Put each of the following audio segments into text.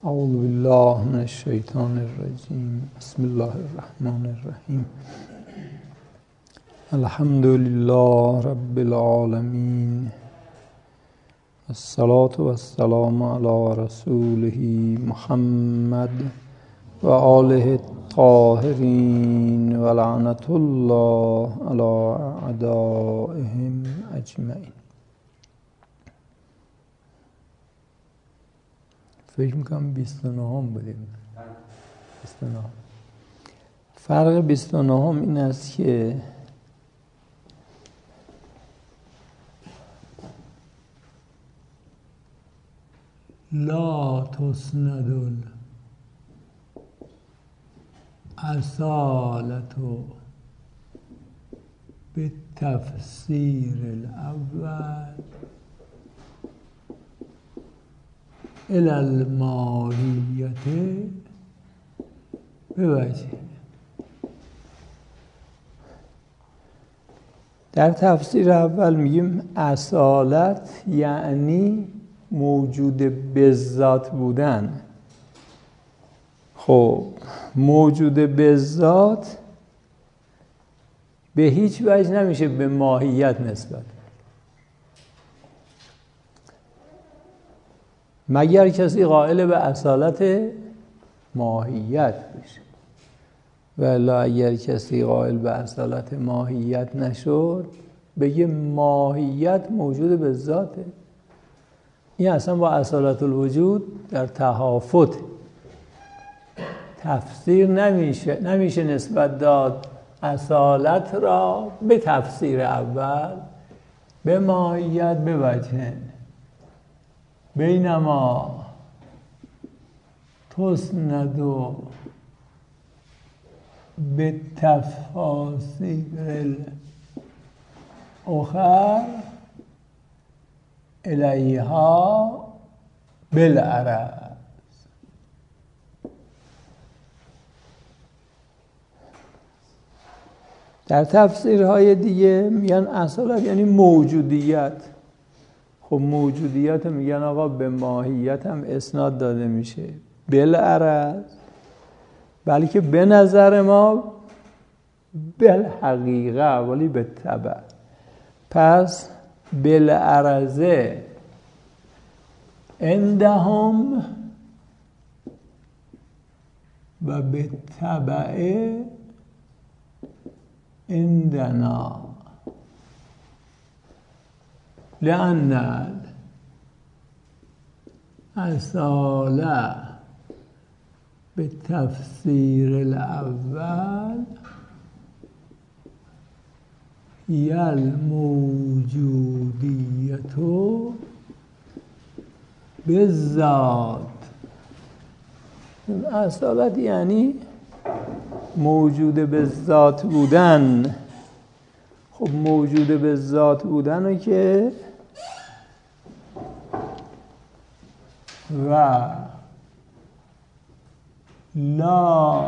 اعوذ بالله من الشیطان الرجیم. بسم الله الرحمن الرحیم. الحمد لله رب العالمین. الصلاة والسلام علی رسوله محمد و آله الطاهرین و لعنت الله علی اعدائهم اجمعین. فکر میکنم 29 بودیم. 29. فرق 29 این است که لا تسند الاصالة بالتفسیر الاول الى الماهیت بوجه. در تفسیر اول میگیم اصالت یعنی موجود بذات بودن. خب موجود بذات به هیچ وجه نمیشه به ماهیت نسبت، مگر کسی قائل به اصالت ماهیت بشه. ولی اگر کسی قائل به اصالت ماهیت نشد، بگه ماهیت موجود به ذاته، این اصلا با اصالت الوجود در تهافت. تفسیر نمیشه نسبت داد اصالت را به تفسیر اول به ماهیت به وجه. بینما تسند به تفاسیر الاخر الیها بالعرض. در تفسیرهای دیگه میگن اصالت یعنی موجودیت. خب موجودیت میگن آقا به ماهیت هم اسناد داده میشه بالعرض، بلکه به نظر ما بالحقیقه ولی به تبع. پس بالعرضه عندهم و به تبع عندنا، لأن الاصالة به تفسیر الاول هی الموجودیت بالذات. اصالت یعنی موجود به ذات بودن. خب موجود به ذات بودن رو که و لا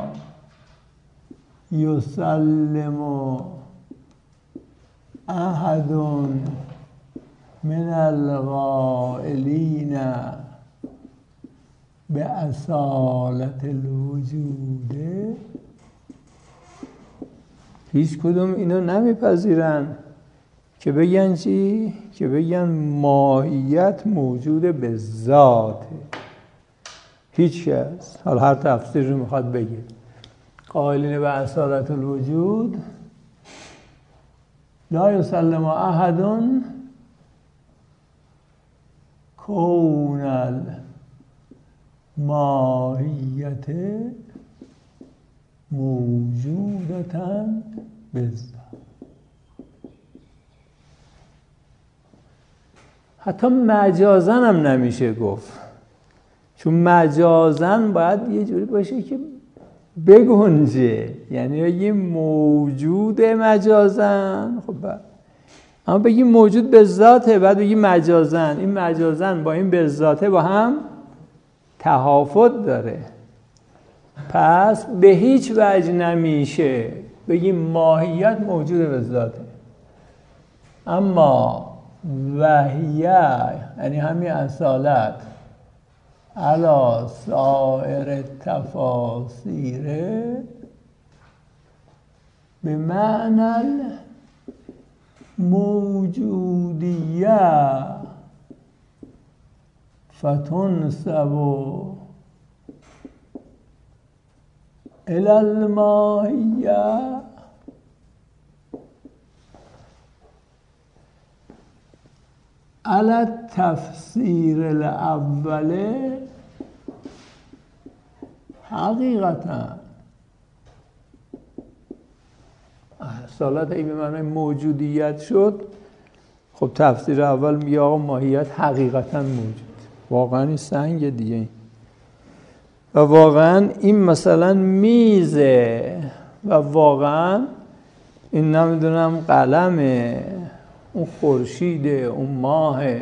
یسلم احد من القائلین به اصالت الوجود، هیچ کدوم اینو نمیپذیرن که بگن چی؟ که بگن ماهیت موجود به ذاته. هیچ کس، حالا هر تفسیر رو میخواد بگه، قائلین به اصالت الوجود لا یسلم احد کون الماهیت موجودتاً بالذات. حتی مجازاً هم نمیشه گفت، چون مجازاً باید یه جوری باشه که بگنجه، یعنی یه موجود مجازاً. خب اما بگیم موجود به ذاته، بعد بگیم مجازاً. این مجازاً با این به ذاته با هم تهافت داره. پس به هیچ وجه نمیشه بگیم ماهیت موجود به ذاته. اما وحیه یعنی همین اصالت علی سائر التفاسیر به معنی موجودیه فتنسب الی الماهیه علی التفسیر الاول حقیقتا. اصالت این به معنی موجودیت شد، خب تفسیر اول میگه آقا ماهیت حقیقتا موجود، واقعا این سنگ دیگه و واقعا این مثلا میزه و واقعا این نمیدونم قلمه، اون خورشیده، اون ماهه.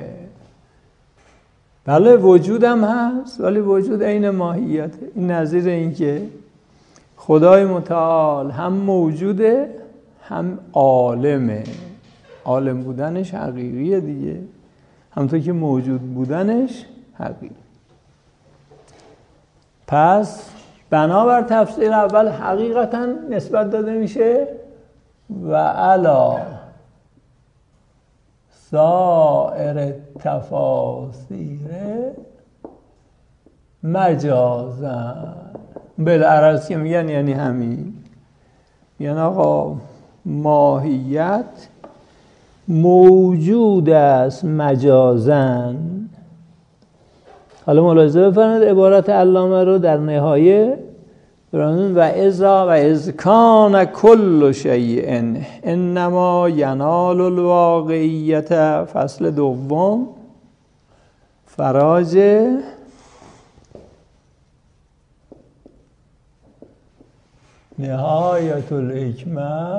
بله وجودم هست ولی وجود عین ماهیته. این نظیر این که خدای متعال هم موجوده هم عالمه. عالم بودنش حقیقیه دیگه، همونطور که موجود بودنش حقیقی. پس بنابر تفسیر اول حقیقتا نسبت داده میشه و علا سائر تفاسیر مجازن. بالعرض که میگن یعنی همین، یعنی آقا ماهیت موجود است مجازن. حالا ملاحظه بفرمایید عبارت علامه رو در نهایه و اذ کان کل شیء انما ینال الواقعیت، فصل دوم، فراج نهایت الحکمه،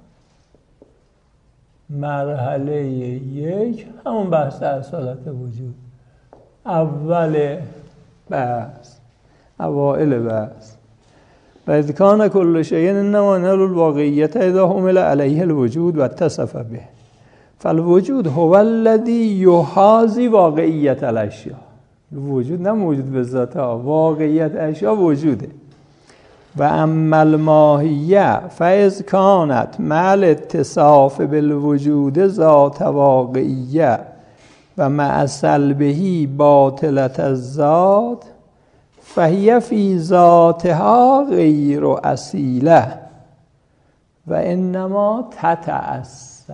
مرحله 1، همون بحث اصالت وجود، اول بحث، اوائل بحث. و اذ کان کل شیء انما ینال الواقعیت اذا حمل علیه الوجود و اتصف به، فالوجود هو الذی یحاذی واقعیت الاشیاء. وجود نه موجود به ذات، واقعیت اشیاء وجوده. و اما الماهیه فاذ کانت مع الاتصاف بالوجود ذات واقعیه و مع سلبه باطلة الذات فهی فی ذاتها غیر اصیله و انما تتأثر.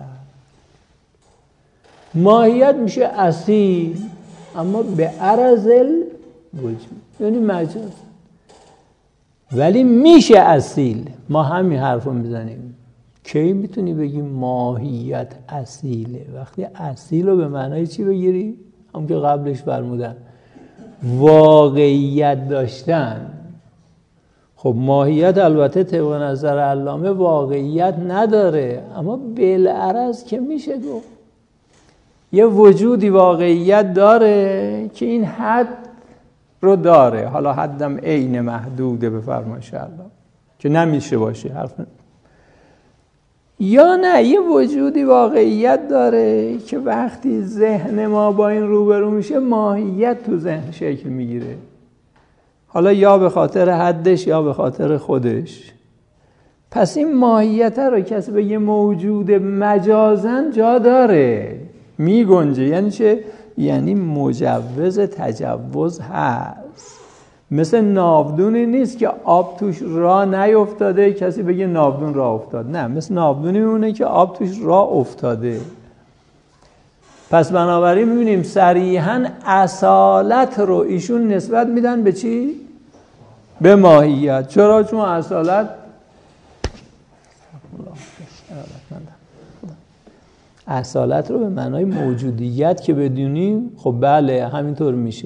ماهیت میشه اصیل اما به عرض الوجود، یعنی مجاز، ولی میشه اصیل. ما همین حرف رو میزنیم. کی میتونی بگی ماهیت اصیله؟ وقتی اصیل رو به معنای چی بگیری؟ هم که قبلش فرمودن واقعیت داشتن. خب ماهیت البته طبق نظر علامه واقعیت نداره، اما بالعرض که میشه گفت یه وجودی واقعیت داره که این حد رو داره. حالا حدم عین محدوده به فرمایش الله که نمیشه باشه حرف یا نه، یه وجودی واقعیت داره که وقتی ذهن ما با این روبرو میشه ماهیت تو ذهن شکل میگیره، حالا یا به خاطر حدش یا به خاطر خودش. پس این ماهیت رو کسی به یه موجود مجازن جا داره، میگنجه. یعنی چه؟ یعنی مجوز تجوز هست. مثل ناودونی نیست که آب توش راه نیفتاده کسی بگه ناودون راه افتاد، نه، مثل ناودونی میمونه که آب توش راه افتاده. پس بنابراین میبینیم صریحاً اصالت رو ایشون نسبت میدن به چی؟ به ماهیت. چرا؟ چون اصالت اصالت رو به معنای موجودیت که بدونیم، خب بله همینطور میشه.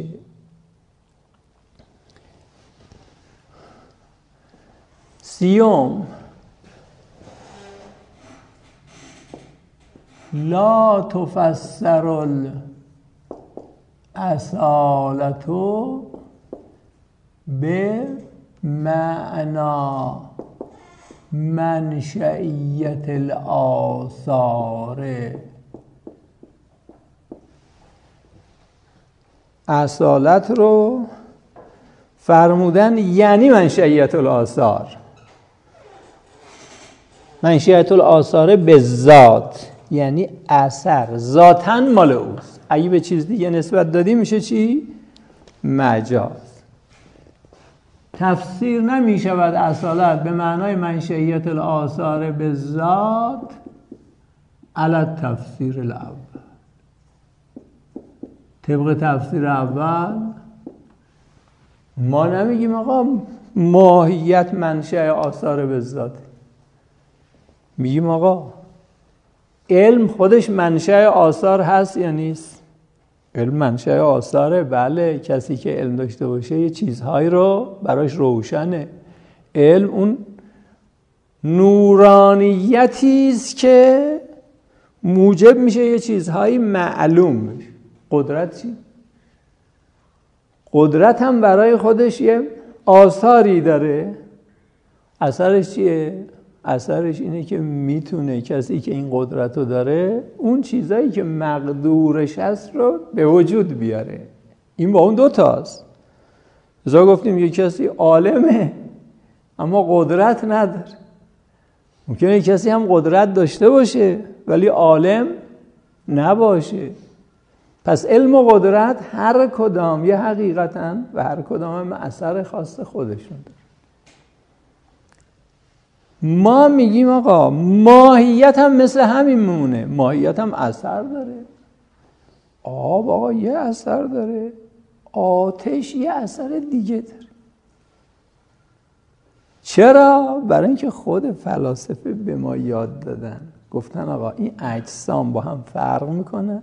سیوم، لا تفسر الاصالة به معنا منشئیت الآثار. اصالت رو فرمودن یعنی منشئیت الآثار. منشئیت الآثار به ذات یعنی اثر ذاتاً مال اوست. اگه به چیز دیگه نسبت دادی میشه چی؟ مجاز. تفسیر نمی شود اصالت به معنای منشئیت الآثار به ذات علی تفسیر الاول. طبق تفسیر اول ما نمیگیم آقا ماهیت منشأ آثار به ذات، میگیم آقا علم خودش منشأ آثار هست یا نیست؟ علم منشأ آثاره. بله، کسی که علم داشته باشه یه چیزهایی رو براش روشنه. علم اون نورانیتی است که موجب میشه یه چیزهایی معلوم بشه. قدرت چی؟ قدرت هم برای خودش یه آثاری داره. اثرش چیه؟ اثرش اینه که میتونه کسی که این قدرت رو داره اون چیزایی که مقدورش هست رو به وجود بیاره. این با اون دوتاست. ازا گفتیم یه کسی عالمه اما قدرت نداره. ممکنه کسی هم قدرت داشته باشه ولی عالم نباشه. پس علم و قدرت هر کدام یه حقیقتن و هر کدام هم اثر خاص خودشون داره. ما میگیم آقا ماهیت هم مثل همین مونه. ماهیت هم اثر داره. آب آقا یه اثر داره. آتش یه اثر دیگه داره. چرا؟ برای اینکه خود فلاسفه به ما یاد دادن. گفتن آقا این اجسام با هم فرق میکنن.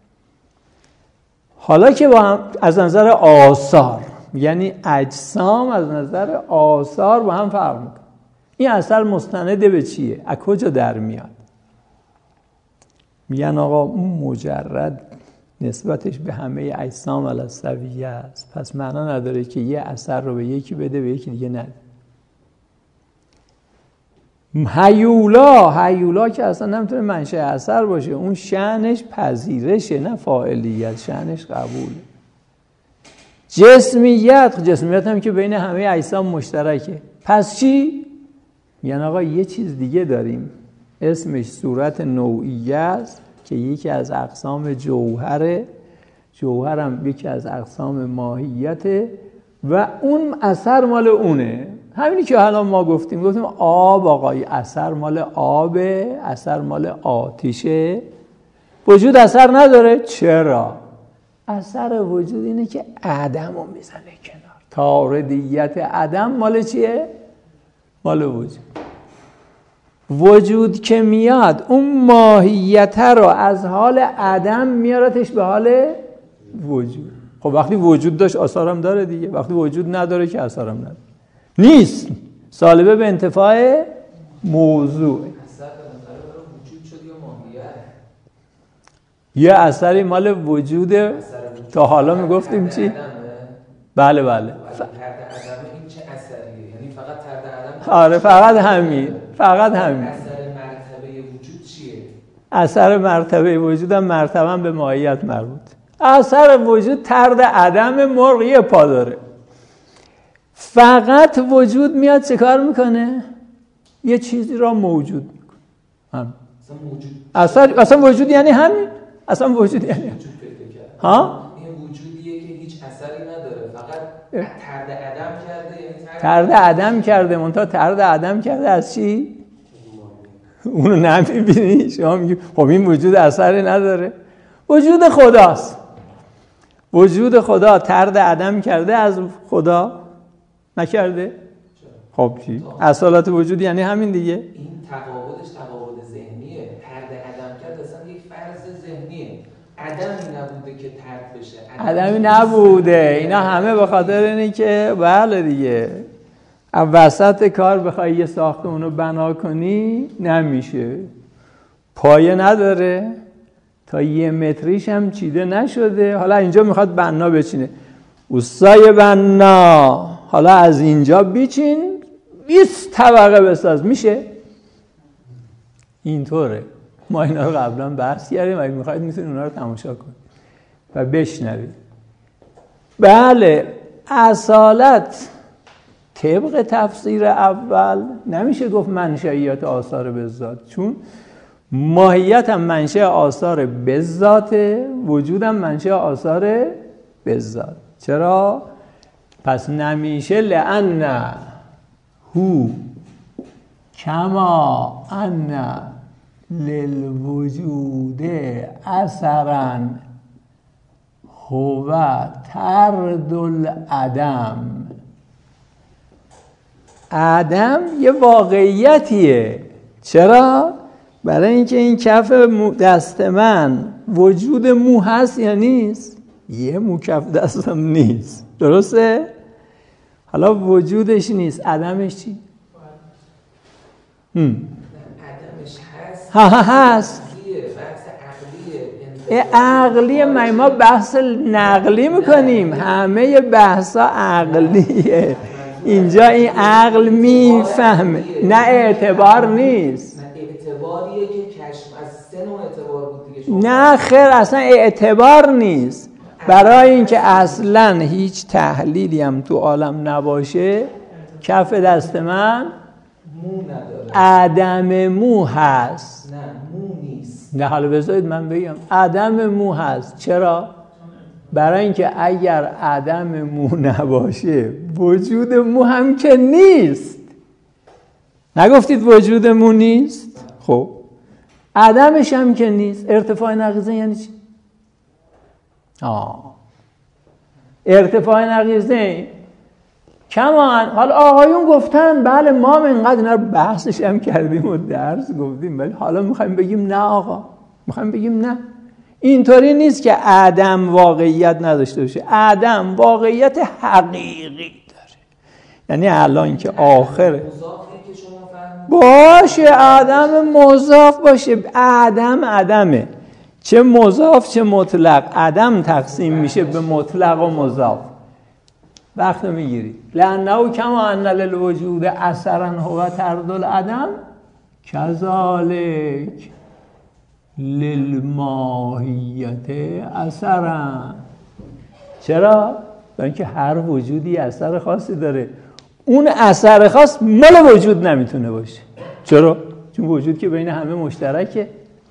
حالا که با هم از نظر آثار، یعنی اجسام از نظر آثار با هم فرق میکنن. این اثر مستند به چیه؟ از کجا در میاد؟ میگن آقا اون مجرد نسبتش به همه اجسام علی السویه است. پس معنا نداره که یه اثر رو به یکی بده به یکی دیگه نده. هیولا که اصلا نمیتونه منشأ اثر باشه. اون شأنش پذیرشه نه فاعلیت. شأنش قبوله. جسمیت هم که بین همه اجسام مشترکه. پس چی؟ یعنی آقا یه چیز دیگه داریم اسمش صورت نوعیه است که یکی از اقسام جوهره. جوهر هم یکی از اقسام ماهیته و اون اثر مال اونه. همینی که حالا ما گفتیم آب آقای اثر مال آبه، اثر مال آتشه. وجود اثر نداره. چرا؟ اثر وجود اینه که عدم رو میزنه کنار. تاردیت عدم مال چیه؟ مال وجود. وجود که میاد اون ماهیت رو از حال عدم میارتش به حال وجود. خب وقتی وجود داشت آثارم داره دیگه. وقتی وجود نداره که آثارم نداره. نیست. سالبه به انتفاع موضوع. یه اثری مال وجود. تا حالا میگفتیم چی؟ بله. آره فقط همین. اثر مرتبه وجود چیه؟ اثر مرتبه وجود هم مرتبه به ماهیت مربوط. اثر وجود طرد عدم مرغی پا داره. فقط وجود میاد چه کار میکنه؟ یه چیزی را موجود میکنه. اصلا وجود یعنی همین. اصلا وجود یعنی همین. ها؟ این وجودیه که هیچ اثری نداره. فقط طرد عدم کرده. یعنی طرد عدم کرده. منتها طرد عدم کرده از چی؟ اونو نمیبینی. شما میگی خب این وجود اثری نداره. وجود خداست. وجود خدا طرد عدم کرده از خدا نکرده؟ خب چی؟ اصالت وجود یعنی همین دیگه. این تقابلش تقابل ذهنیه. طرد عدم کرد اصلا یک فرض ذهنیه. عدمی نبوده که طرد بشه. عدمی نبوده. اینا همه به خاطر اینه که بله دیگه وسط کار بخوای یه ساختمون رو بنا کنی نمیشه. پایه نداره. تا 1 متریش هم چیده نشده. حالا اینجا میخواد بنا بچینه. اوستای بنا حالا از اینجا بیچین 20 طبقه بساز. میشه؟ اینطوره. ما اینا رو قبلا بحث کردیم. اگه میخواید میتونید اونا رو تماشا کنید و بشنوید. بله اصالت طبق تفسیر اول نمیشه گفت منشئیت آثار بالذات، چون ماهیت هم منشأ آثار بالذاته، وجود هم منشأ آثار بالذات. چرا؟ پس نمیشه لأن هو کما ان للوجود اثرا هو طرد العدم. عدم یه واقعیتیه. چرا؟ برای اینکه این کف دست من وجود مو هست یا نیست؟ یه مو کف دستم نیست، درسته؟ حالا وجودش نیست، عدمش چی؟ عدمش هست. هست. عقلیه. ما بحث نقلی میکنیم، همه بحثا عقلیه. اینجا این عقل میفهمه، نه اعتبار نیست. اعتباریه که کشف از سه نوع اعتبار بود دیگه. نه خیر، اصلا اعتبار نیست. برای اینکه اصلا هیچ تحلیلی هم تو عالم نباشه، کف دست من مو نداره، عدم مو هست. نه مو نیست. نه حالا بذارید من بگم عدم مو هست. چرا؟ برای اینکه اگر عدم مو نباشه وجود مو هم که نیست. نگفتید وجود مو نیست؟ خب عدمش هم که نیست. ارتفاع نقیضه یعنی چی؟ ارتفاع نقیضه کمان. حالا آقایون گفتن بله ما اینقدر اینا رو بحثش هم کردیم و درس گفتیم، ولی حالا میخوایم بگیم نه آقا، میخوایم بگیم نه، اینطوری نیست که عدم واقعیت نداشته باشه. عدم واقعیت حقیقی داره. یعنی الان که آخره باشه عدم مضاف باشه، عدمه، چه مضاف چه مطلق. عدم تقسیم میشه به مطلق و مضاف. وقت میگیرید لأنه کما ان للوجود اثرا هو طرد العدم کذالک للماهیت اثرا. چرا؟ برای اینکه هر وجودی اثر خاصی داره. اون اثر خاص مال وجود نمیتونه باشه. چرا؟ چون وجود که بین همه مشترکه.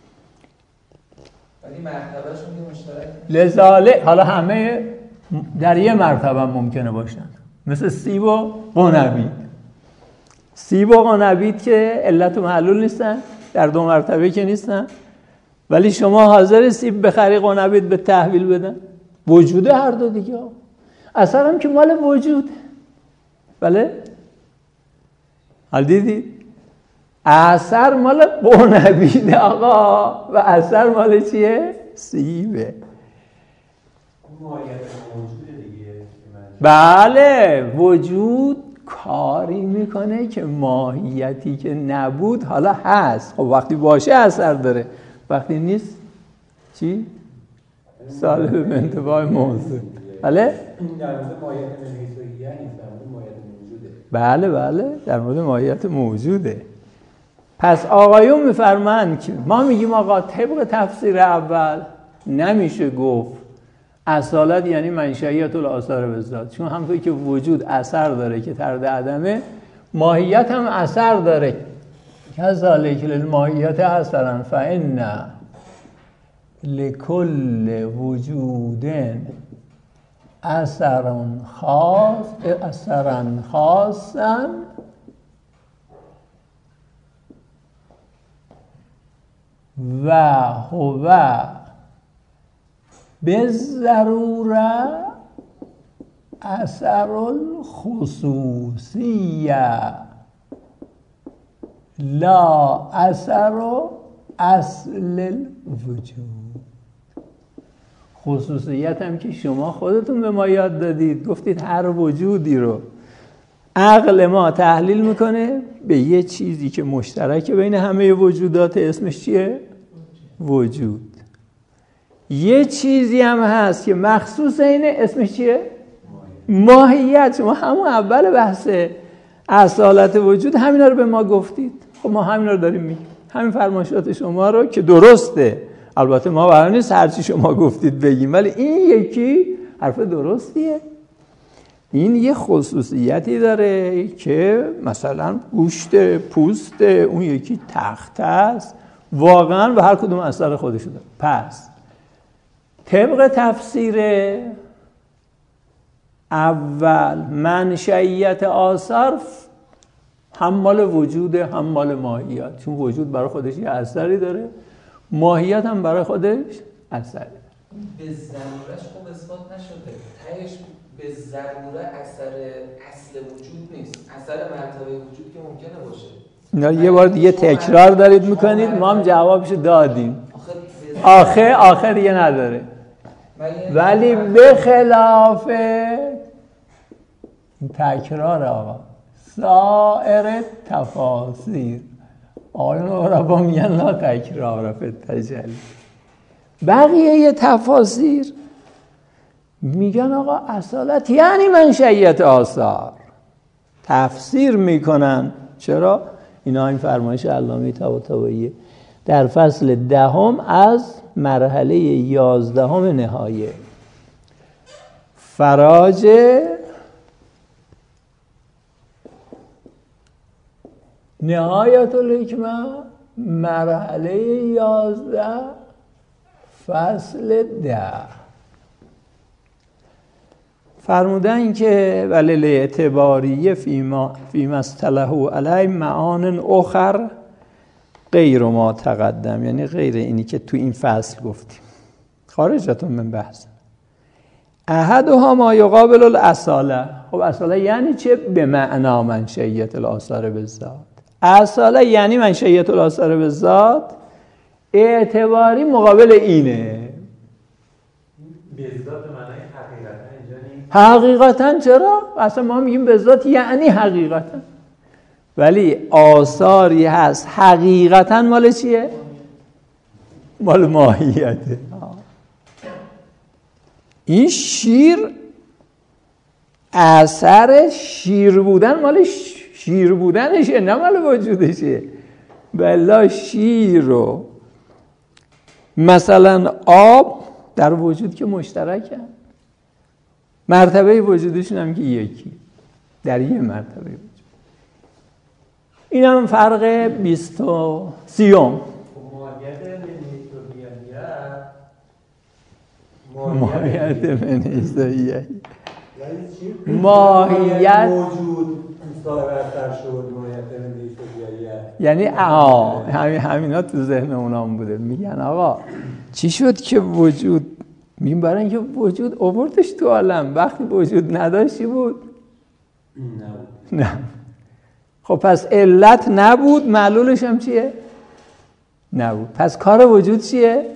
ولی مرتبهشون یه مشترکه. لذالک حالا همه در یه مرتبه ممکنه باشن، مثل سیب و قنبید. سیب و قنبید که علت و معلول نیستن، در دو مرتبه که نیستن، ولی شما حاضر سیب بخری قنبید به تحویل بدن؟ وجود هر دو دیگه. اثر هم که مال وجود. بله؟ حال دیدید؟ اثر مال قنبید آقا و اثر مال چیه؟ سیبه. بله، وجود کاری میکنه که ماهیتی که نبود حالا هست. خب وقتی باشه اثر داره، وقتی نیست چی؟ صالح به انتفاع موضوع. بله؟ در مورد ماهیت نمیسویه نیست، در مورد ماهیت موجوده. بله در مورد ماهیت موجوده. پس آقایون میفرمایند که ما میگیم آقا طبق تفسیر اول نمیشه گفت اصالت یعنی منشئیت الاثار بالذات، چون همونطور که وجود اثر داره که طرد عدمه، ماهیت هم اثر داره. کذالک للماهیت اثرا فان لکل وجود اثرا خاصا و هو بالضروره اثر الخصوصیه لا اثر اصل الوجود. خصوصیت هم که شما خودتون به ما یاد دادید، گفتید هر وجودی رو عقل ما تحلیل میکنه به یه چیزی که مشترک بین همه وجودات، اسمش چیه؟ وجود. یه چیزی هم هست که مخصوص اینه، اسمش چیه؟ ماهیت. شما همون اول بحث اصالت وجود همینا رو به ما گفتید. خب ما همینا رو داریم میگیم، همین فرمایشات شما رو که درسته. البته ما قرار نیست هر چی شما گفتید بگیم، ولی این یکی حرف درستیه. این یه خصوصیتی داره که مثلا گوشت، پوست، اون یکی تخته است، واقعا به هر کدوم اثر خودشو داره. پس طبق تفسیر اول منشئیت آثار هم مال وجوده هم مال ماهیت، چون وجود برای خودش یه اثری داره، ماهیت هم برای خودش اثری داره. به ضرورش خوب اثبات نشده، تهش به ضروره اثر اصل وجود نیست، اثر مرتبه وجود که ممکنه باشه. اینا یه بار دیگه تکرار دارید میکنید، ما هم جوابشو دادیم. آخه دیگه نداره. ولی به خلاف تکرار آقا سایر تفاسیر، آقایون عربا میگن لا تکرار فی التجلی، بقیه تفاسیر میگن آقا اصالت یعنی منشئیت آثار، تفسیر میکنن. چرا؟ اینا این فرمایش علامه طباطبایی در فصل 10 از مرحله 11 نهایه. فراج نهایت الحکمه مرحله 11 فصل 10 فرمودن که ولیل اعتباریه فیما اصطلحوا علی معان اخر غیر ما تقدم، یعنی غیر اینی که تو این فصل گفتیم، خارجتون من بحث. احدها ما یقابل الاصاله. خب اصاله یعنی چه؟ به معنا منشئیت الاثار بالذات. اصاله یعنی منشئیت الاثار بالذات، اعتباری مقابل اینه. بالذات معنای حقیقتا اینجا نیست. حقیقتا چرا؟ اصلا ما میگیم بالذات یعنی حقیقتا، ولی آثاری هست حقیقتا مال چیه؟ مال ماهیته. این شیر اثر شیر بودن مال شیر بودنشه، نه مال وجودشه. بلا شیر رو مثلا آب در وجود که مشترکن، مرتبه وجودشون هم که یکی در یه مرتبه وجود. این هم فرق 23. ماهیت منیزاییه ماهیت موجود صاحب اثر شد. ماهیت منیزاییه یعنی همینا تو ذهن اونام بوده. میگن آقا چی شد که وجود، میگن برای اینکه وجود آوردش تو عالم، وقتی وجود نداشتی بود نه. خب پس علت نبود، معلولش هم چیه؟ نبود. پس کار وجود چیه؟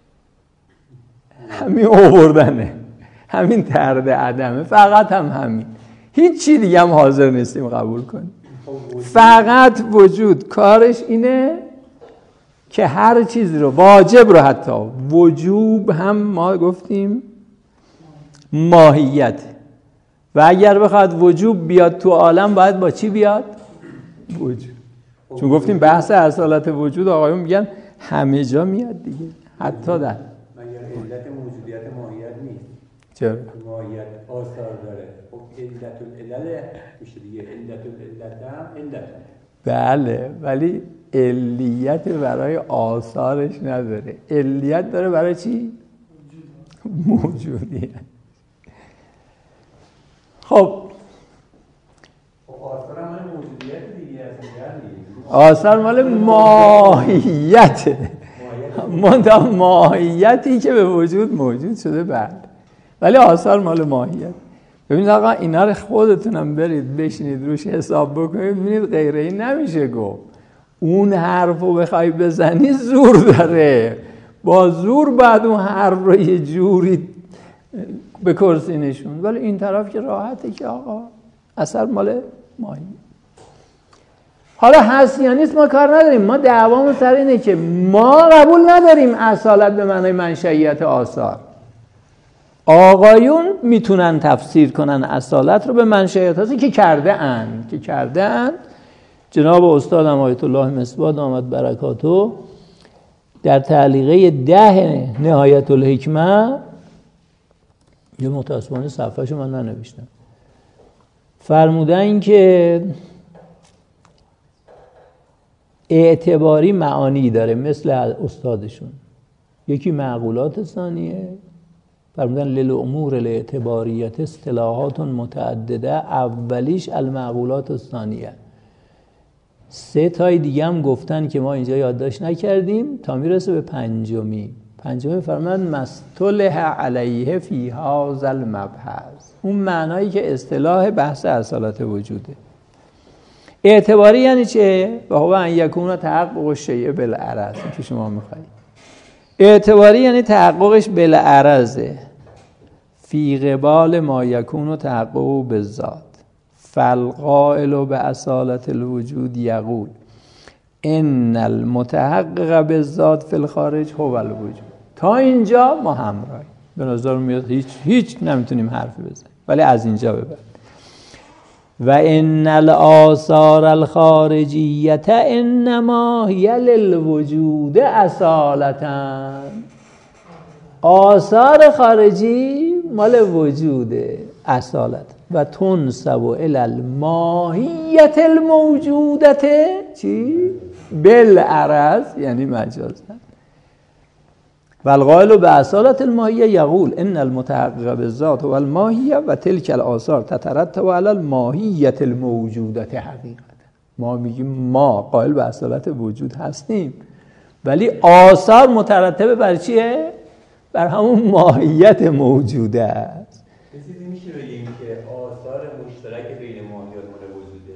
همین آوردنه، همین طرد عدمه، فقط همین، هیچ چی دیگه هم حاضر نیستیم قبول کنیم. فقط وجود کارش اینه که هر چیزی رو، واجب رو حتی، وجوب هم ما گفتیم ماهیت، و اگر بخواد وجوب بیاد تو عالم باید با چی بیاد؟ وجود. چون گفتیم بحث اصالت وجود آقایون میگن همه جا میاد دیگه، حتی در علت موجودیت ماهیت نیست. چرا؟ ماهیت آثار داره. خب علت العلل میشه دیگه، علت العلت هم علت. بله، ولی علیت برای آثارش نداره، علیت داره برای چی؟ موجودیت. خب آثار مال موجودیت دیگه است. آثار مال ماهیته، ماهیتی که به وجود موجود شده. بعد ولی آثار مال ماهیت. ببینید آقا اینا رو خودتونم برید بشینید روش حساب بکنید، ببینید غیر این نمیشه گفت. اون حرف رو بخوای بزنی زور داره، با زور بعد اون حرف رو یه جوری به کرسی نشون. ولی این طرف که راحته که آقا اثر مال ماهیت. حالا هست یا نیست ما کار نداریم، ما دعوامون سر اینه که ما قبول نداریم اصالت به معنای منشئیت آثار. آقایون میتونن تفسیر کنن اصالت رو به منشئیت آثار که کرده اند. جناب استادم آیت الله مصباح دامت برکاته در تعلیقه 10 نهایت الحکمه، یه متاسفانه صفحه‌شو من ننوشتم، فرمودن که اعتباری معانی داره مثل استادشون. یکی معقولات ثانیه، فرمودن للامور الاعتباریت اصطلاحات متعدده، اولیش المعقولات الثانیه. 3 تای دیگه هم گفتن که ما اینجا یادداشت نکردیم تا میرسه به پنجمی فرمودن مصطلح علیه فی هذا المبحث، اون معنایی که اصطلاح بحث اصالت وجوده. اعتباری یعنی چه؟ و هو ان یکون تحقق الشیء بالعرض که شما میخواید. اعتباری یعنی تحققش بالعرضه، فی قبال ما یکون تحقق بالذات. فالقائل باصالت الوجود یقول ان المتحقق بالذات فی الخارج هو الوجود. تا اینجا ما همراهیم. به نظر میاد هیچ نمیتونیم حرفی بزنیم، ولی از اینجا به بعد و ان الاثار الخارجیه انما هی للوجود اصالتا. آثار خارجی مال وجوده اصالت. و تنسب الی الماهیت الموجودت چی؟ بالعرض یعنی مجازا. والقائل باصالت الماهیه یقول ان المتحقق بالذات هو الماهیه و تلک الاثار تترتب علی الماهیت الموجودت حقیقتا. ما میگیم ما قائل به اصالت وجود هستیم، ولی آثار مترتبه بر چیه؟ بر همون ماهیت موجوده است. چیزی میشه بگیم که آثار مشترک بین ماهیات مال وجوده؟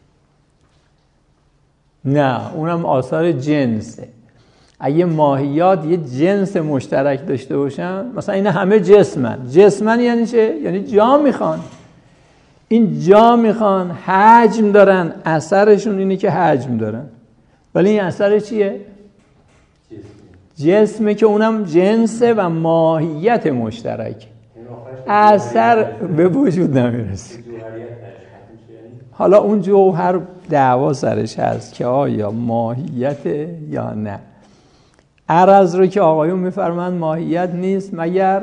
نه، اونم آثار جنسه. اگه ماهیات یه جنس مشترک داشته باشن، مثلا این همه جسمن یعنی چه؟ یعنی جا میخوان. این جا میخوان، حجم دارن، اثرشون اینه که حجم دارن. ولی این اثر چیه؟ جسمه که اونم جنسه و ماهیت مشترک. اثر به وجود نمیرسه. حالا اون جوهر دعوا سرش هست که آیا ماهیت یا نه. عرض رو که آقایون میفرمند ماهیت نیست مگر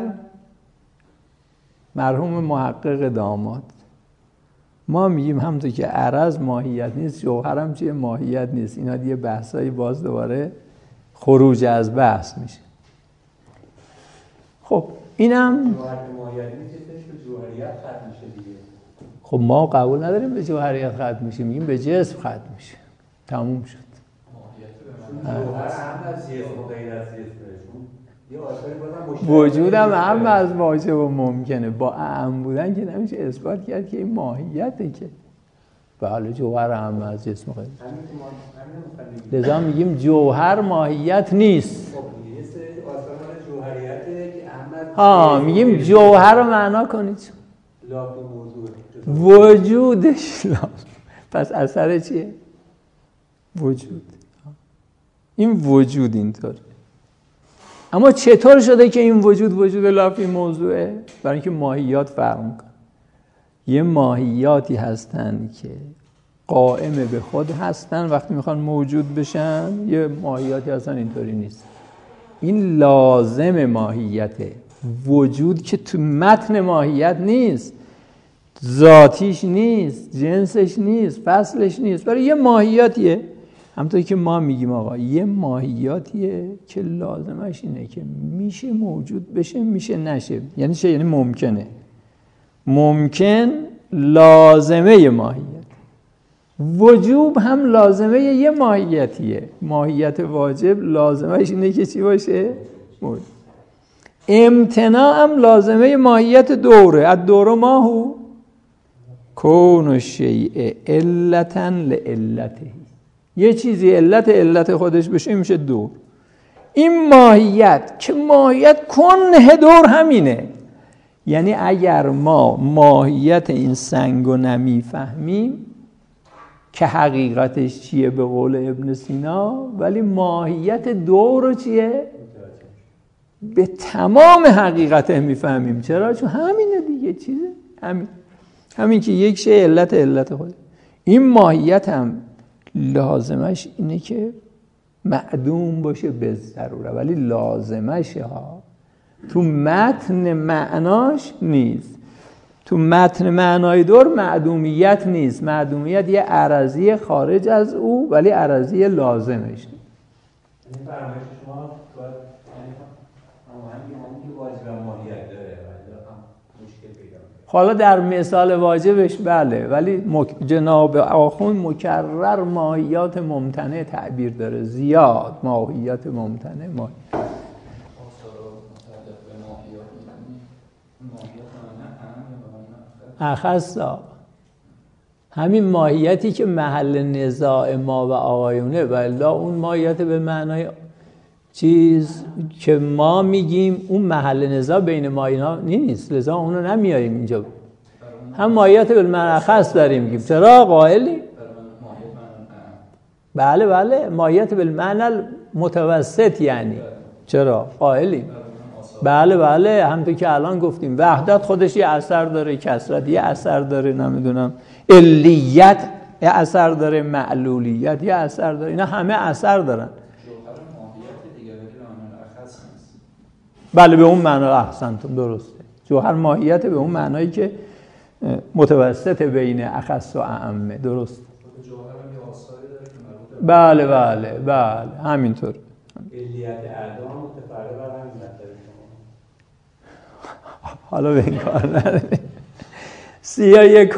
مرحوم محقق داماد. ما میگیم همونطور که عرض ماهیت نیست، جوهر هم چیه؟ ماهیت نیست. اینا دیگه بحثایی باز دوباره خروج از بحث میشه. خب اینم جوهر ماهیت نیست، به جوهریت ختم میشه دیگه. خب ما قبول نداریم به جوهریت ختم میشه، میگیم به جسم ختم میشه. تموم شد. جوهر هم از جسم و غیر از جسمشون یه آثاری بازم مشترک وجودم هم از واجب و ممکنه. با اعم بودن که نمیشه اثبات کرد که این ماهیته که. و حالا جوهر هم از جسم و غیر. لذا میگیم جوهر ماهیت نیست. خب یه سری آثار مال جوهریته که احمد میگیم جوهر رو معنا کنید. لاف موضوع وجودش لاف. پس اثر چیه؟ وجود. این وجود اینطوره. اما چطور شده که این وجود لافی موضوعه؟ برای اینکه ماهیات فرق میکنه. یه ماهیاتی هستن که قائم به خود هستن وقتی میخوان موجود بشن، یه ماهیاتی هستن اینطوری نیست. این لازم ماهیته. وجود که تو متن ماهیت نیست، ذاتیش نیست، جنسش نیست، فصلش نیست، برای یه ماهیاتیه. همونطوری که ما میگیم آقا یه ماهیاتیه که لازمش اینه که میشه موجود بشه، میشه نشه. یعنی چه؟ یعنی ممکنه. ممکن لازمه ماهیت. وجوب هم لازمه یه ماهیتیه. ماهیت واجب لازمش اینه که چی باشه؟ موجود. امتناع هم لازمه ماهیت دوره. الدور ماهو کون الشیء علتا لعلته. یه چیزی علت خودش بشه میشه دور. این ماهیت که ماهیت کنه دور همینه. یعنی اگر ما ماهیت این سنگو نمیفهمیم که حقیقتش چیه به قول ابن سینا، ولی ماهیت دور چیه؟ به تمام حقیقت میفهمیم. چرا؟ چون همینه دیگه. چیزه همین که یک شی علت خود. این ماهیت هم لازمش اینه که معدوم باشه به ضروره، ولی لازمشه ها، تو متن معناش نیست. تو متن معنای دور معدومیت نیست. معدومیت یه عرضی خارج از او ولی عرضی لازمش. این فرمایش شما باید همون که واجب ماهیت داره مشکل پیدا کنه. حالا در مثال واجبش بله، ولی جناب آخوند مکرر ماهیات ممتنع تعبیر داره، زیاد ماهیات ممتنع اخصا همین ماهیتی که محل نزاع ما و آقایونه و الا اون ماهیت به معنای چیز که ما میگیم اون محل نزاع بین ما اینا نیست، لذا اونو نمیاریم اینجا. هم ماهیت به معنای اخص داریم میگیم. چرا قائلی؟ بله ماهیت به معنای متوسط یعنی چرا قائلی؟ بله همونطور که الان گفتیم وحدت خودش یه اثر داره، کثرت یه اثر داره، نمیدونم علیت یه اثر داره، معلولیت یه اثر داره، اینا همه اثر دارن. بله به اون معنا احسنتون درسته. جوهر ماهیت به اون معنایی که متوسط بین اخص و اعمه، درست. جوهر هم یه آثاری داره که مربوطه بله همینطور. علیت اعدام متفرع بر همین مطلب شما. حالا به این کار نداریم. 31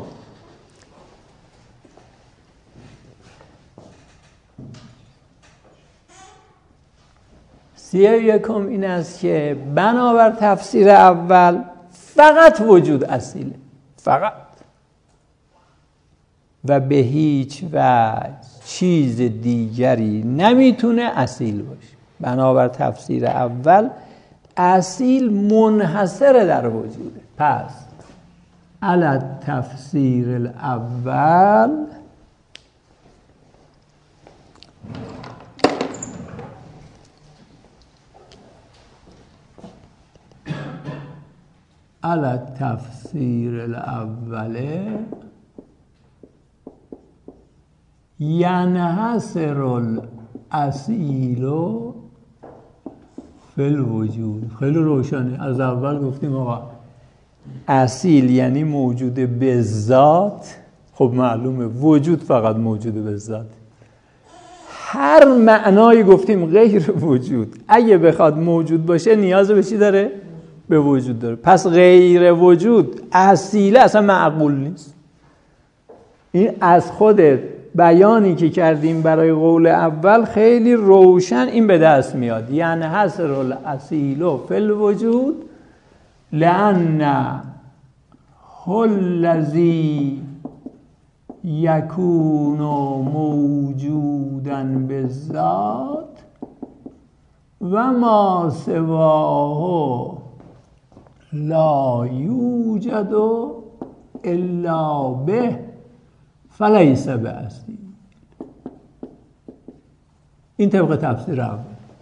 این است که بنابر تفسیر اول فقط وجود اصیله، فقط، و به هیچ وجه چیز دیگری نمیتونه اصیل باشه. بنابر تفسیر اول اصیل منحصر در وجوده. پس علی تفسیر الاول على التفسير الأول ينحصر الأصیل فی الوجود. خیلی روشنه. از اول گفتیم آقا اصیل یعنی موجود به ذات. خب معلومه وجود فقط موجود به ذات. هر معنایی گفتیم غیر وجود اگه بخواد موجود باشه نیاز به چی داره؟ به وجود داره. پس غیر وجود اصیله اصلا معقول نیست. این از خود بیانی که کردیم برای قول اول خیلی روشن این به دست میاد. یعنی حصر الاصیل فی الوجود لأن الذی یکون موجودا بالذات و ما سواه لا یوجد الا به فلیس باصیل. این طبق تفسیر اول.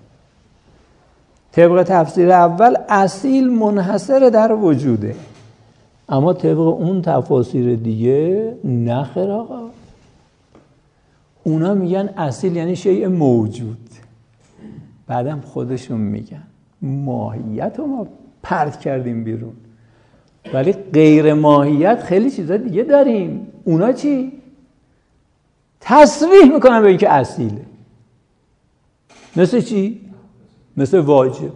طبق تفسیر اول اصیل منحصر در وجوده، اما طبق اون تفاسیر دیگه نخیر آقا. اونا میگن اصیل یعنی شیء موجود، بعدم خودشون میگن ماهیت رو ما پرت کردیم بیرون، ولی غیر ماهیت خیلی چیزا دیگه داریم. اونا چی؟ تصریح میکنن به این که اصیله. مثل چی؟ مثل واجب.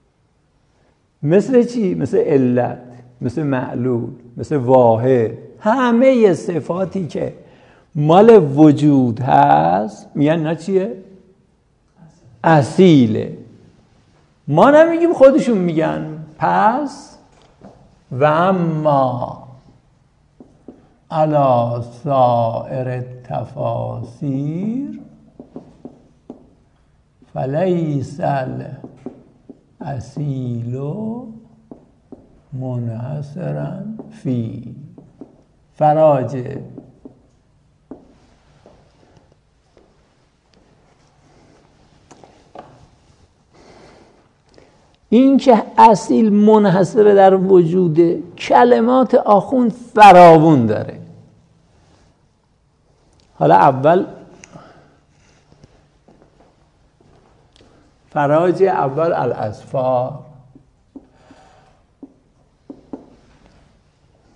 مثل چی؟ مثل علت، مثل معلول، مثل واحد. همه صفاتی که مال وجود هست میگن اینا چیه؟ اصیله. ما نمیگیم، خودشون میگن. پس و اما علی سائر التفاسیر فلیس الاصیل منحصرا فی. فراجع این که اصیل منحصر در وجود، کلمات آخوند فراوون داره. حالا اول فراجع اول الاسفار،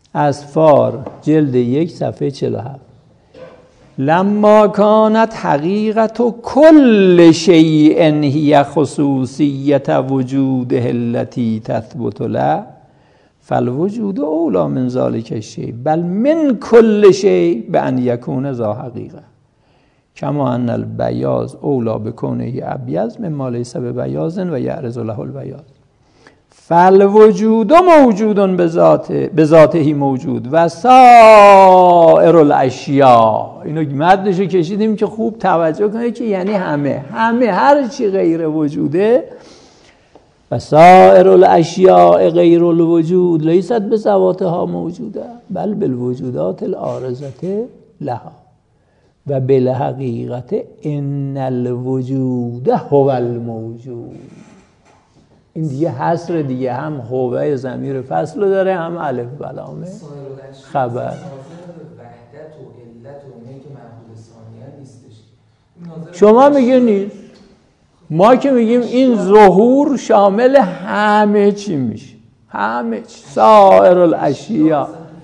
اصفار جلد 1 صفحه 47. لما کانت حقیقت کل شیء هی خصوصیت وجوده التي تثبت له فالوجود اولی من ذلك الشیء بل من کل شیء بان یکون ذا حقیقه کما ان البیاض اولی بکونه ابیض مما لیس ببیاض و یعرض له البیاض فالوجود موجود بذاته موجود و سائر الاشیاء. اینو مدنشو کشیدیم که خوب توجه کنید که یعنی همه هر چی غیر وجوده و سائر الاشیاء غیر الوجود لیست بذواتها موجوده بل بالوجودات العارضه لها و بالحقیقت ان الوجود هو الموجود. این دیگه حصر دیگه هم هوه ضمیر فصل رو داره هم الف و لام خبر. وحدت و علت و اونایی که معبود ثانیه نیستش. شما میگه نیست، ما که میگیم این ظهور شامل همه چی میشه، همه چی، سائر الاشیاء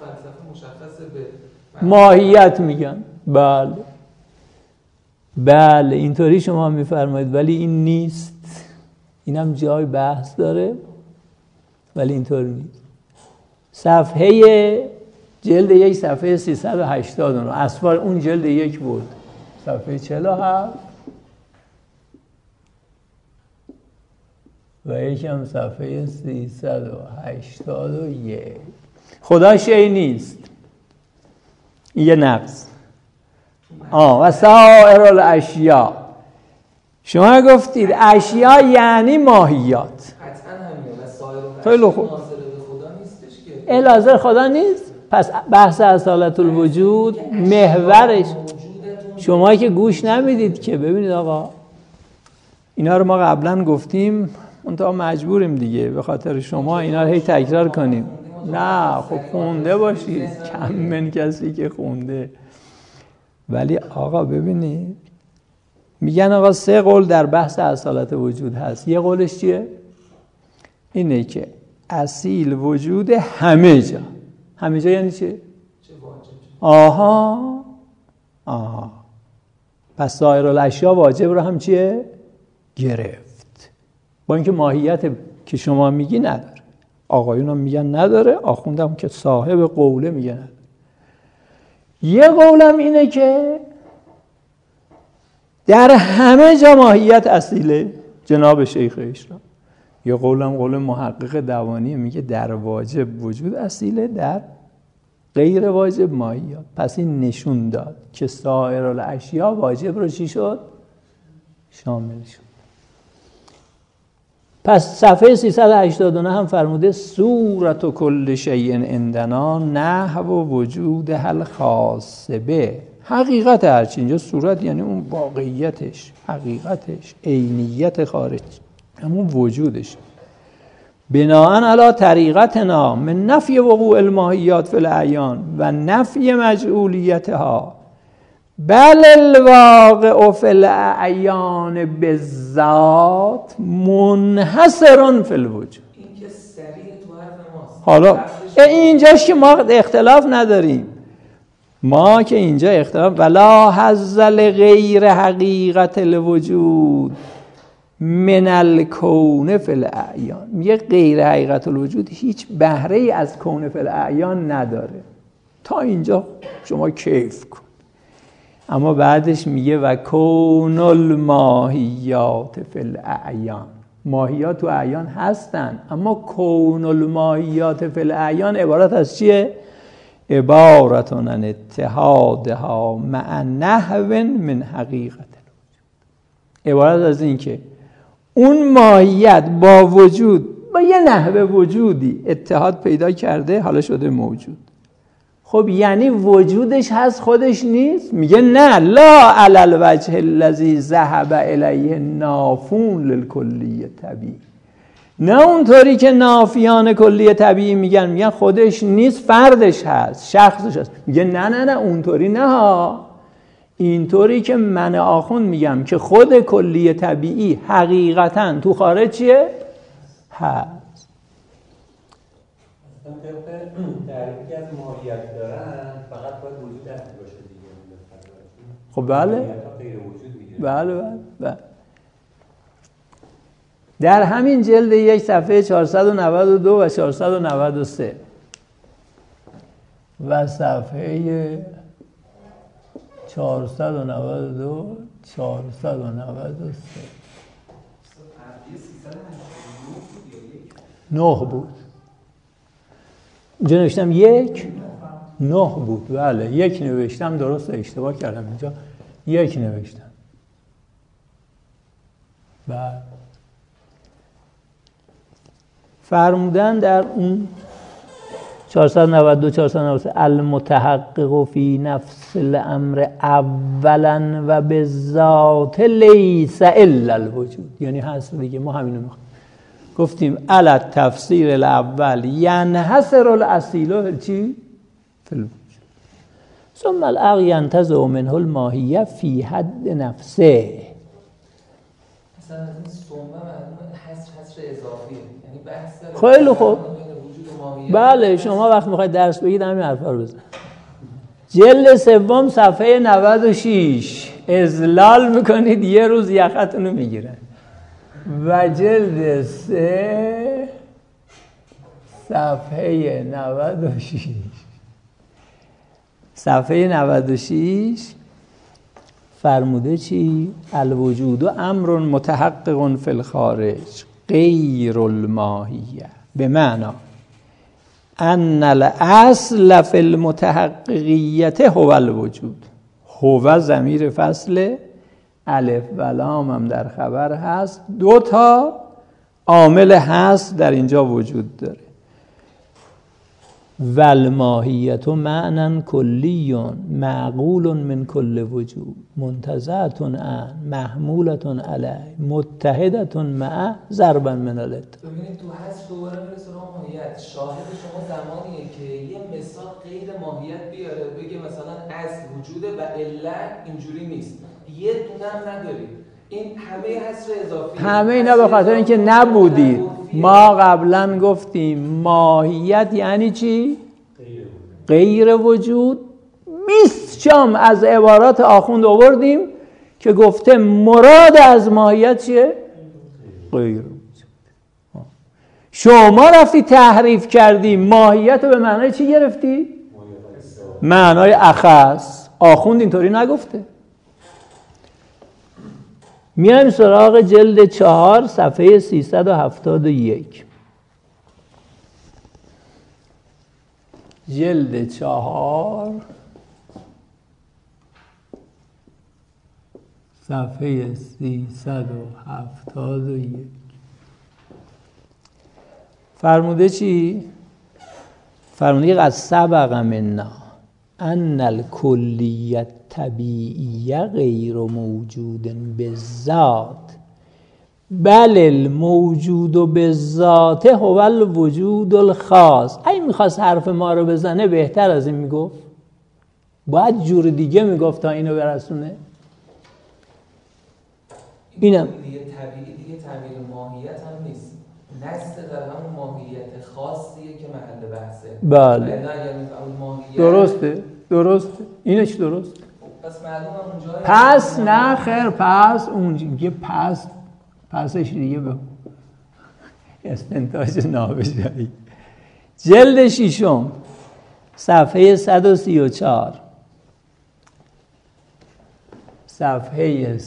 ماهیت میگن. بله اینطوری شما میفرمایید ولی این نیست. اینم جای بحث داره ولی اینطور نیست. صفحه جلد 1 صفحه 389 اصفار اون جلد 1 بود صفحه 47 و یکم صفحه 381. خدا شیء نیست، یه نقص. و سائر الاشیاء شما گفتید اشیا یعنی ماهیات. قطعا همین و سایر خیلی خوب. ناظر به خدا نیستش که الازر خدا نیست. پس بحث اصالت الوجود محورش شما که گوش نمیدید که. ببینید آقا اینا رو ما قبلا گفتیم منتها مجبوریم دیگه به خاطر شما اینا رو هی تکرار کنیم. نه خب خونده باشید، کم من کسی که خونده. ولی آقا ببینید میگن آقا 3 قول در بحث اصالت وجود هست. یه قولش چیه؟ اینه که اصیل وجود همه جا. همه جا یعنی چه؟ آها پس سایر الاشیا واجب رو هم چیه؟ گرفت. با اینکه ماهیت که شما میگی نداره، آقایون هم میگن نداره، آخوندم که صاحب قوله میگن نداره. یه قولم اینه که در همه جا ماهیت اصیله جناب شیخ اشراق. یه قولم قول محقق دوانی میگه در واجب وجود اصیله، در غیر واجب ماهیات. پس این نشون داد که سایر الاشیا واجب رو چی شد؟ شامل شد. پس صفحه 389 هم فرموده صورت کل شیء عندنا نحو وجود هل خاص به. حقیقت هرچی، اینجا صورت یعنی اون واقعیتش، حقیقتش، عینیت خارج، همون وجودش. بناءً علی طریقتنا من نفی وقوع الماهیات فی الاعیان و نفی مجعولیتها بل الواقع فی الاعیان بالذات منحصر فی الوجود. این که سریع تو حرف ماست. حالا اینجاش که ما اختلاف نداریم، ما که اینجا اختلاف ولا حظ لغیر حقیقت الوجود من الکون فی الاعیان. میگه غیر حقیقت الوجود هیچ بهره ای از کون فی الاعیان نداره. تا اینجا شما کیف کن. اما بعدش میگه و کون الماهیات فی الاعیان. ماهیات تو اعیان هستن اما کون الماهیات فی الاعیان عبارت از چیه؟ عبارتون عن اتحادها مع نحو من حقیقت الوجود. عبارت از این که اون ماهیت با وجود، با یه نحو وجودی اتحاد پیدا کرده، حالا شده موجود. خب یعنی وجودش هست خودش نیست؟ میگه نه، لا علی الوجه الذی ذهب الیه نافون للکلی طبیعی. نه اونطوری که نافیان کلی طبیعی میگن خودش نیست، فردش هست، شخصش هست. میگه نه اونطوری نه ها. اینطوری که من آخوند میگم که خود کلی طبیعی حقیقتاً تو خارج چیه؟ هست. اصلا طبق تعریفی که از ماهیت دارن فقط باید وجود اصلی باشه دیگه. خب بله ماهیت غیر وجود میگیره. بله. در همین جلد یک صفحه 492 و 493 و صفحه 492 493 9 بود. اینجا نوشتم 1 9 بود. بله 1 نوشتم، درست اشتباه کردم، اینجا 1 نوشتم. بله فرمودن در اون 492 493 المتحقق فی نفس الامر اولا و بالذات لیس الا الوجود، یعنی هست دیگه. ما همینو گفتیم الا تفسیر الاول ینحصر الاصیل چی فی الوجود ثم العقل ينتزع منه الماهیه فی حد نفسه. مثلا این ثم معلومه حصر اضافیه، یعنی بحث خیلی خوب. بله شما وقت میخواید درس بگید همین حرفا رو بزن. جلد سوم صفحه 96 اذلال میکنید یه روز یختونو میگیرن. و جلد 3 صفحه 96 صفحه 96 فرموده چی؟ الوجود امر متحقق فی الخارج غیر الماهیه، به معنی ان الاصل فی المتحققیت هو الوجود. هو ضمیر فصل، الف و لام هم در خبر هست، 2 تا عامل هست در اینجا وجود داره. والماهیت معنی کلی معقول من کل وجود منتزعة عن محمولة علیه متحدة مع ضربا من الات. ببینید تو هست دوباره میرسه رو ماهیت. شاهد شما زمانیه که یه مثال غیر ماهیت بیاره بگه مثلا اصل وجوده و علت اینجوری نیست، یه دونه هم نداری. این همه حصر اضافی، همه اینا به خاطر اینکه نبودید. ما قبلا گفتیم ماهیت یعنی چی؟ غیر وجود. 20 جام از عبارات آخوند آوردیم که گفته مراد از ماهیت چیه؟ غیر وجود. شما رفتی تحریف کردی ماهیت رو به معنای چی گرفتی؟ معنای اخص. آخوند اینطوری نگفته. میایم سراغ جلد 4 صفحه 371. جلد 4 صفحه 371 فرموده چی؟ فرموده قد سبق منا ان الکلیت طبیعیه غیر موجود بالذات بل الموجود بالذات هو الوجود الخاص. این میخواست حرف ما رو بزنه بهتر از این میگفت، باید جور دیگه میگفت تا اینو برسونه. اینم دیگه طبیعی، دیگه تعبیر ماهیت هم نیست، نسل در همون ماهیت خاصیه که محل بحثه. بله ماهیت درسته اینش درست. پس معلومه اونجا پس نه خیر، پس اونجا پسش دیگه به استنتاج نابجایی. جلد 6 صفحه 134 صفحه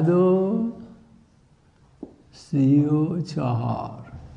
134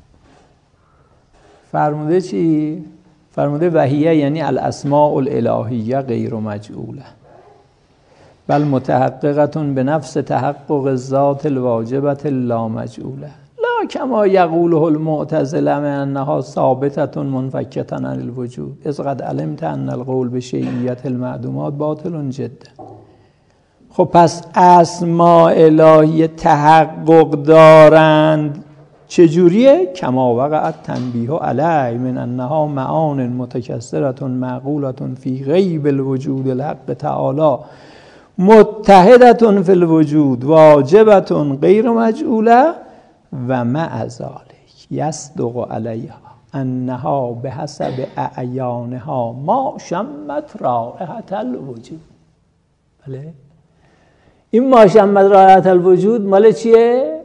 فرموده چی؟ فرموده وحیه یعنی الاسماء الالهیه غیر مجعوله بل متحققة بنفس تحقق الذات الواجبة لا مجعوله لا كما يقوله المعتزله من انها ثابتة منفكة عن الوجود اذ قد علمت ان القول بشیعیت المعدومات باطل جدا. خب پس اسماء الهی تحقق دارند چجوریه؟ کما وقعت تنبیه علی من انها معان متکثرة معقولة فی غیب الوجود الحق تعالی متحدة فی الوجود واجبة غیر مجعوله و مع ذلك یصدق علیها انها به حسب اعیانها ما شمت رائحة الوجود. بله، این ما شمت رائحة الوجود مال چیه؟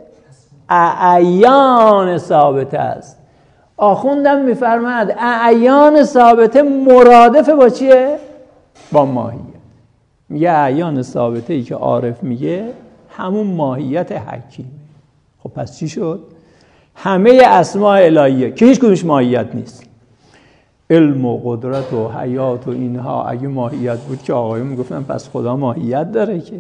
اعیان ثابته است. آخوندم میفرماد اعیان ثابته مرادف با چیه؟ با ماهیت. میگه اعیان ثابته ای که عارف میگه همون ماهیت حکیمه. خب پس چی شد؟ همه اسماء الهیه که هیچ کدومش ماهیت نیست، علم و قدرت و حیات و اینها اگه ماهیت بود که آقایون میگفتن پس خدا ماهیت داره که.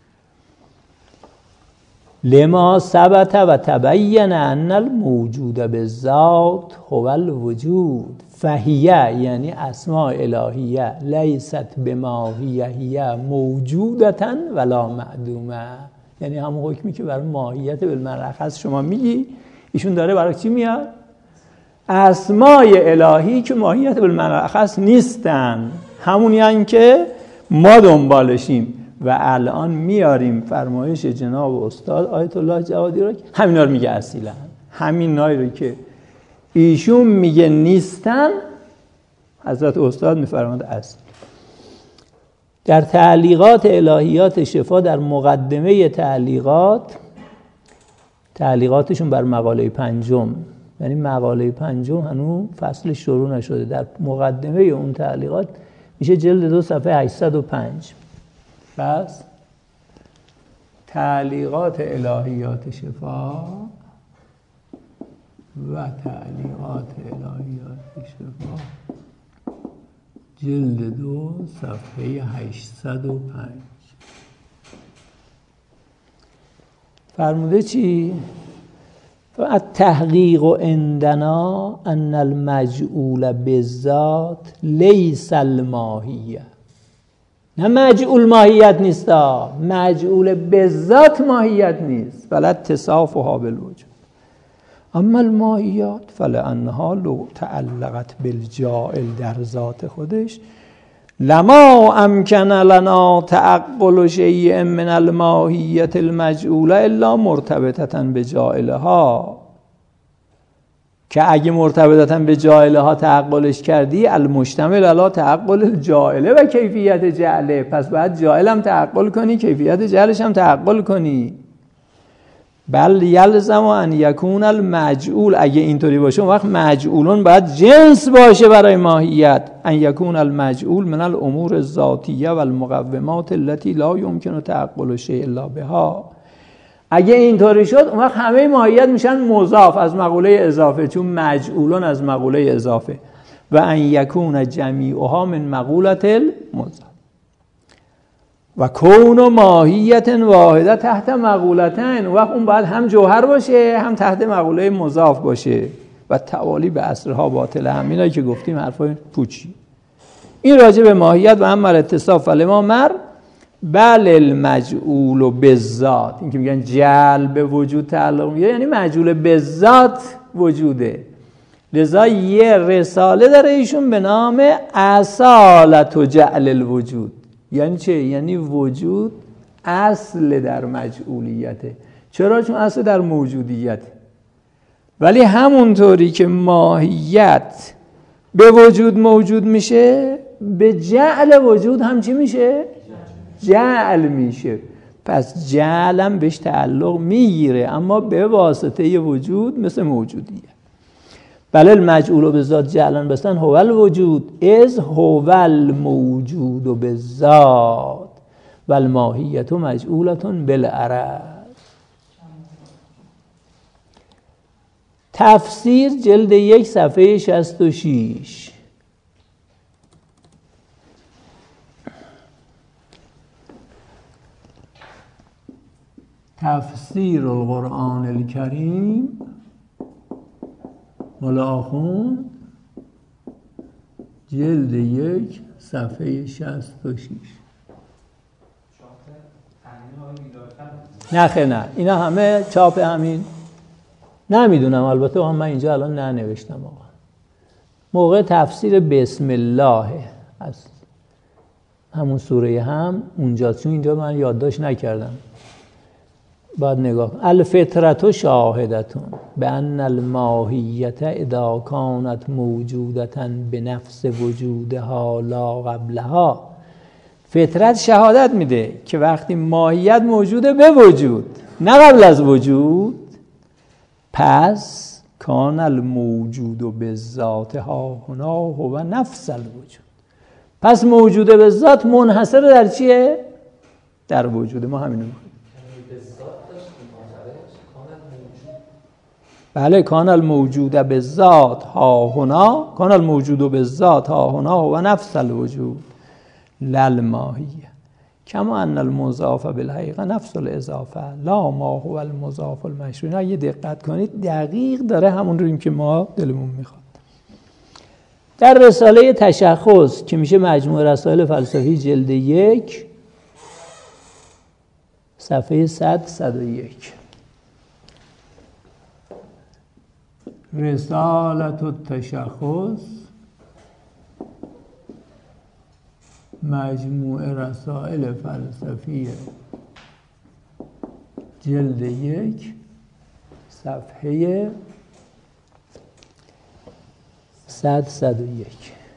لما ثبت و تبین ان الموجود بالذات هو الوجود فهیه، یعنی اسماء الهیه لیست بماهیه هی موجودتا ولا معدومه، یعنی همون حکمی که برای ماهیت بالمرخص شما میگی ایشون داره برای چی میاد؟ اسماء الهی که ماهیت بالمرخص نیستن، همونی هن که ما دنبالشیم و الان میاریم فرمایش جناب استاد آیت الله جوادی رو که همینا رو میگه اصیلا همینایی رو که ایشون میگه نیستن حضرت استاد میفرماد اصل. در تعلیقات الهیات شفا در مقدمه تعلیقاتشون بر مقاله 5، یعنی مقاله 5 هنوز فصل شروع نشده، در مقدمه اون تعلیقات میشه جلد 2 صفحه 805. پس تعلیقات الهیات شفا و تعلیقات الهیات شفا جلد 2 صفحه 805 فرموده چی؟ التحقیق عندنا ان المجعول بالذات لیس الماهیه. نه مجعول ماهیت نیست، مجعول بالذات ماهیت نیست، بل اتصافها بالوجود. اما الماهیات فلانها لو تعلقت بالجاعل در ذات خودش لما امکن لنا تعقل شیء من الماهیت المجعوله الا مرتبطه بجاعلها، که اگه مرتبطه به جاعلها تعقلش کردی المشتمل علی تعقل الجاعله و کیفیت جعله، پس باید جاعل هم تعقل کنی کیفیت جعلش هم تعقل کنی. بل یلزم ان یکون المجعول، اگه اینطوری باشه اون وقت مجعولون باید جنس باشه برای ماهیت، ان یکون المجعول من الامور الذاتیه و المقومات التي لا یمکن تعقل شیء الا بها. اگه اینطوری شد اون وقت همه ماهیت میشن مضاف از مقوله اضافه، چون مجعولون از مقوله اضافه، و ان یکون جمیعها من مقوله المضاف و کون ماهیت واحده تحت مقولتین. وقت اون باید هم جوهر باشه هم تحت مقوله مضاف باشه و توالی به اصرها باطله. همینایی که گفتیم حرفای پوچی. این راجع به ماهیت و هم اتصاف فلما مر بل المجعول بالذات، این که میگن جعل به وجود تعلق میگه یعنی مجعول بالذات وجوده. لذا یه رساله داره ایشون به نام اصالت و جعل الوجود. یعنی چه؟ یعنی وجود اصل در مجعولیته. چرا؟ چون اصل در موجودیته. ولی همونطوری که ماهیت به وجود موجود میشه به جعل وجود هم چی میشه؟ جعل میشه. پس جعلم بهش تعلق میگیره اما به واسطه وجود مثل موجودیه. بله المجعول بالذات جعلن بستن هو الوجود از هو الموجود بالذات و الماهیت مجعولة بالعرض. تفسیر جلد 1 صفحه 66. تفسیر القرآن الکریم مال آخوند جلد 1 صفحه 66. نه اینا همه چاپ همین نمیدونم، البته من اینجا الان ننوشتم آقا. موقع تفسیر بسم الله از همون سوره هم اونجا، چون اینجا من یادداشت نکردم. باید نگاه کن. الفطرت شاهدتون به ان الماهیت اذا کانت موجودتا به نفس وجودها لا قبلها. فطرت شهادت میده که وقتی ماهیت موجوده به وجود نه قبل از وجود، پس کان الموجود به ذات ها هنا هو نفس الوجود. پس موجوده به ذات منحصر در چیه؟ در وجود. ما همینو میخوایم. بله، کان الموجود به ذات ها هنا، کان الموجود به ذات ها هنا هو نفس الوجود للماهیه کما ان المضاف بالحقیقه نفس الاضافه لا ما هو المضاف المشروع. اگه دقت کنید دقیق داره همون رو که ما دلمون میخواد. در رساله تشخص که میشه مجموع رسائل فلسفی جلد 1 صفحه 101 رسالة التشخص مجموع رسائل فلسفی جلد 1 صفحه 101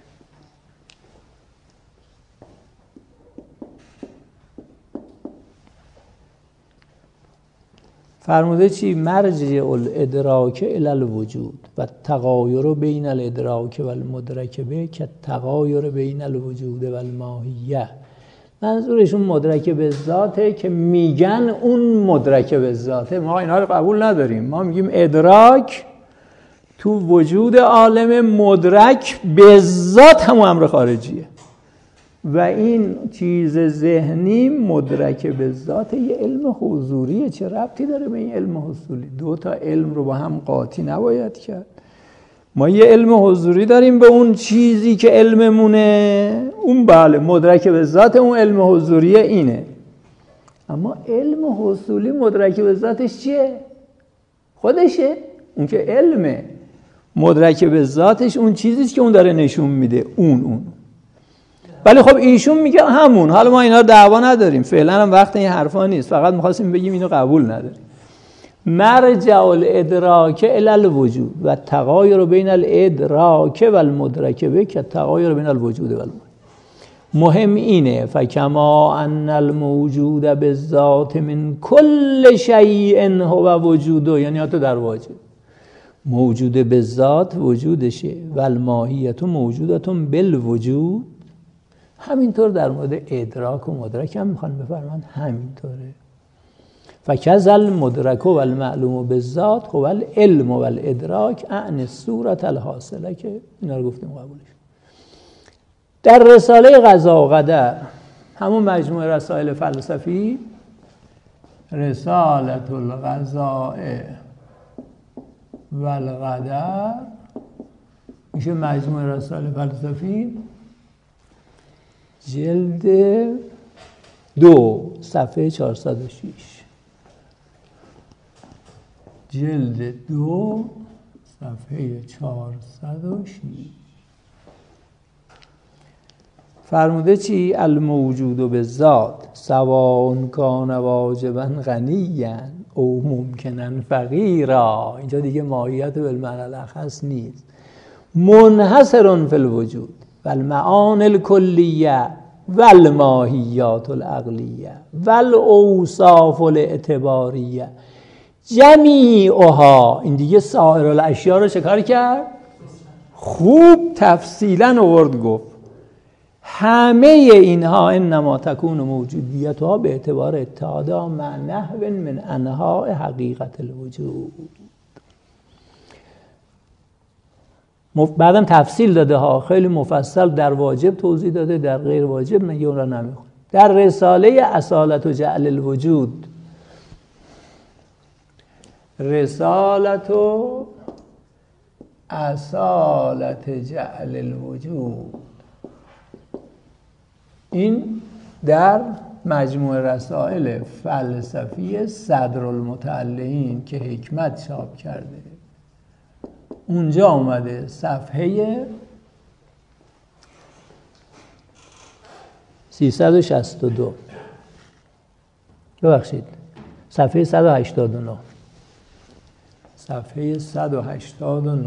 فرموده چی؟ مرجع الادراک الی الوجود و تغایر بین الادراک و المدرک به که تغایر بین الوجود و الماهیه. منظورشون مدرک به ذاته که میگن اون مدرک به ذاته. ما اینا رو قبول نداریم. ما میگیم ادراک تو وجود عالم، مدرک به ذات هم امر خارجیه و این چیز ذهنی مدرک به ذات یه علم حضوریه. چه ربطی داره به این علم حصولی؟ دو تا علم رو با هم قاطی نباید کرد. ما یه علم حضوری داریم به اون چیزی که علممونه، اون بله مدرک به ذات اون علم حضوریه اینه. اما علم حصولی مدرک به ذاتش چیه؟ خودشه. اون که علمه مدرک به ذاتش اون چیزیست که اون داره نشون میده اون. ولی خب ایشون میگه همون. حالا ما اینا رو دعوا نداریم، فعلا هم وقت این حرفا نیست، فقط می‌خواستیم بگیم اینو قبول نداریم. مرجع الادراک الی الوجود و تغایر بین الادراک و المدرک به که تغایر بین الوجود و المدرک. مهم اینه فکما ان الموجود بالذات من کل شیء هو وجوده، یعنی حتی در واجب موجود به ذات وجودشه و الماهیت موجودت بالوجود. همینطور در مورد ادراک و مدرک هم میخوان بفرمان همینطوره. فکذا المدرک و المعلوم بالذات هو العلم و الادراک عن الصورت الحاصله که اینا رو گفتیم قبولش. در رساله قضا و قدر، همون مجموعه رسائل فلسفی، رسالة القضاء و القدر میشه مجموعه رسائل فلسفی جلد 2 صفحه 406 جلد 2 صفحه 406 فرموده چی؟ الموجود بالذات سواء کان واجبا غنیا او ممکنا فقیرا. اینجا دیگه ماهیت بالمعنی الاخص نیست. منحصر فی الوجود و المعانی الکلیه و الماهیات العقلیه و الاوصاف الاعتباریه جمیعها. این دیگه سایر الاشیاء رو چکار کرد؟ خوب تفصیلا آورد گفت همه اینها انما تکون موجودیتها به اعتبار اتحادها مع نحو من انواع حقیقت الوجود. بعدم تفصیل داده ها، خیلی مفصل در واجب توضیح داده، در غیر واجب من اون را نمیخونم. در رساله اصالت و جعل الوجود، رسالت و اصالت جعل الوجود، این در مجموع رسائل فلسفی صدرالمتعلقین که حکمت چاپ کرده، اونجا آمده صفحه 362 ببخشید صفحه 189. صفحه 189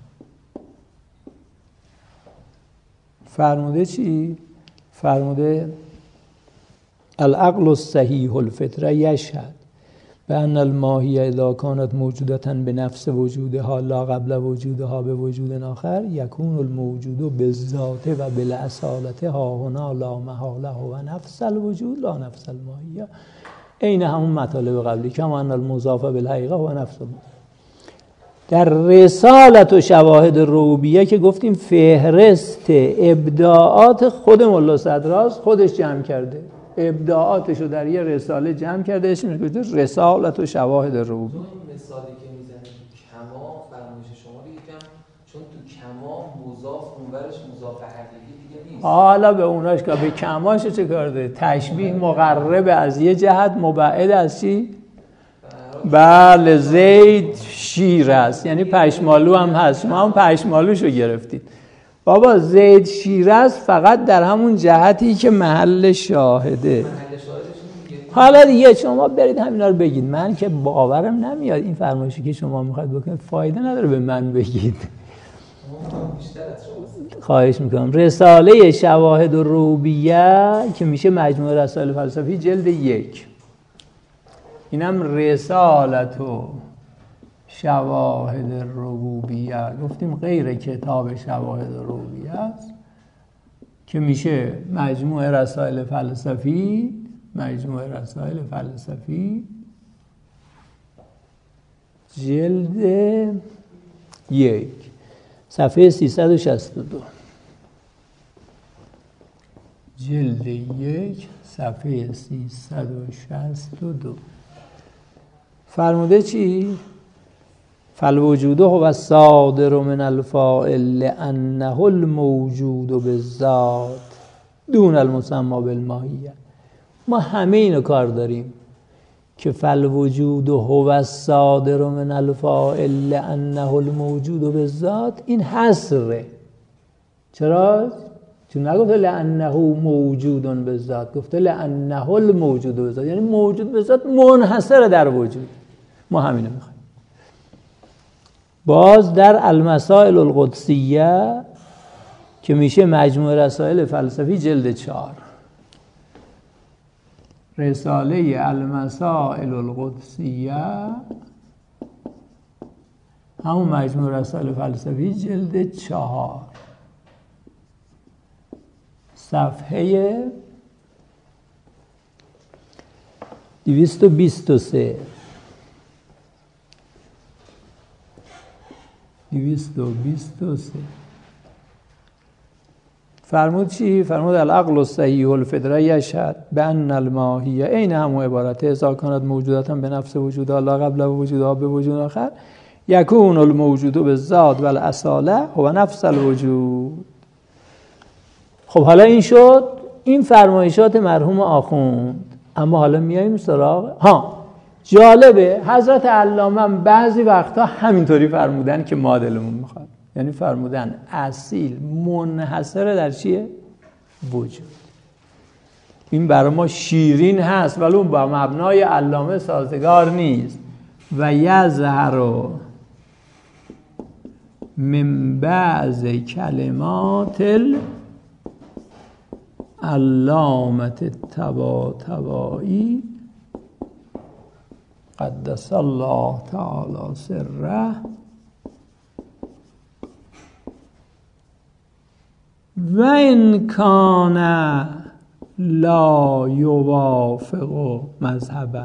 فرموده چی؟ فرموده العقل الصحیح الفطره یشهد بأن الماهیه اذا كانت موجودة بنفس وجودها لا قبل وجودها به وجود آخر یکون الموجود بالذات و بالاصالة ها هنا لا محاله و نفس الوجود لا نفس الماهیه. این همون مطالب قبلی کما ان المضاف بالحقیقه و نفس الماهیه. در رسالت و شواهد ربوبیه که گفتیم فهرست ابداعات خود ملا صدراست، خودش جمع کرده، ابداعاتشو در یه رساله جمع کرده، اسمش گذاشته رسالت و شواهد ربوبیه. این مثالی که میزنی تو کما فرمایش شما رو یکم، چون تو کما مضاف اونورش مضاف حقیقی دیگه نیست. حالا به اوناش که به کماش چه کار داره؟ تشبیه مقرب از یه جهت، مبعد از چی؟ بله زید شیر است، یعنی پشمالو هم هست. شما هم پشمالوشو گرفتید. بابا زید شیر است فقط در همون جهتی که محل شاهده. حالا دیگه شما برید همینا رو بگید. من که باورم نمیاد این فرمایشی که شما میخواید بکنید فایده نداره به من بگید. خواهش میکنم. رساله شواهد ربوبیه که میشه مجموعه رسائل فلسفی جلد 1، اینم رسالت و شواهد ربوبیه، گفتیم غیر کتاب شواهد ربوبیه است که میشه مجموعه رسائل فلسفی، مجموعه رسائل فلسفی جلد 1 صفحه 362. جلد 1 صفحه 362 فرموده چی؟ فالوجود هو الصادر من الفاعل لأنه الموجود بالذات دون المسمى بالماهیه. ما همه اینو کار داریم که فالوجود هو الصادر من الفاعل لأنه الموجود بالذات، این حصره. چرا؟ چون نگفته لأنه موجود بالذات، گفته لأنه الموجود بالذات، یعنی موجود بالذات منحصر در وجود. ما همینو میخوایم. باز در المسائل القدسیه که میشه مجموعه رسائل فلسفی جلد 4، رساله المسائل القدسیه همون مجموعه رسائل فلسفی جلد 4 صفحه 223 فرمود چی؟ فرمود العقل الصحیح الفطره یشهد بأن الماهیه این همون عبارته اذا کانت موجودتا به نفس وجودها لا قبل وجودها به وجود آخر یکون الموجود بالذات و الاصاله هو نفس الوجود. خب حالا این شد این فرمایشات مرحوم آخوند. اما حالا میایم سراغ جالبه حضرت علامه بعضی وقتا همینطوری فرمودن که ما دلمون میخواد، یعنی فرمودن اصیل منحصر در چیه؟ وجود. این برای ما شیرین هست ولی اون با مبنای علامه سازگار نیست. و یظهر من بعض کلمات علامه طباطبایی قدس الله تعالی سره و این کان لا یوافق مذهبه.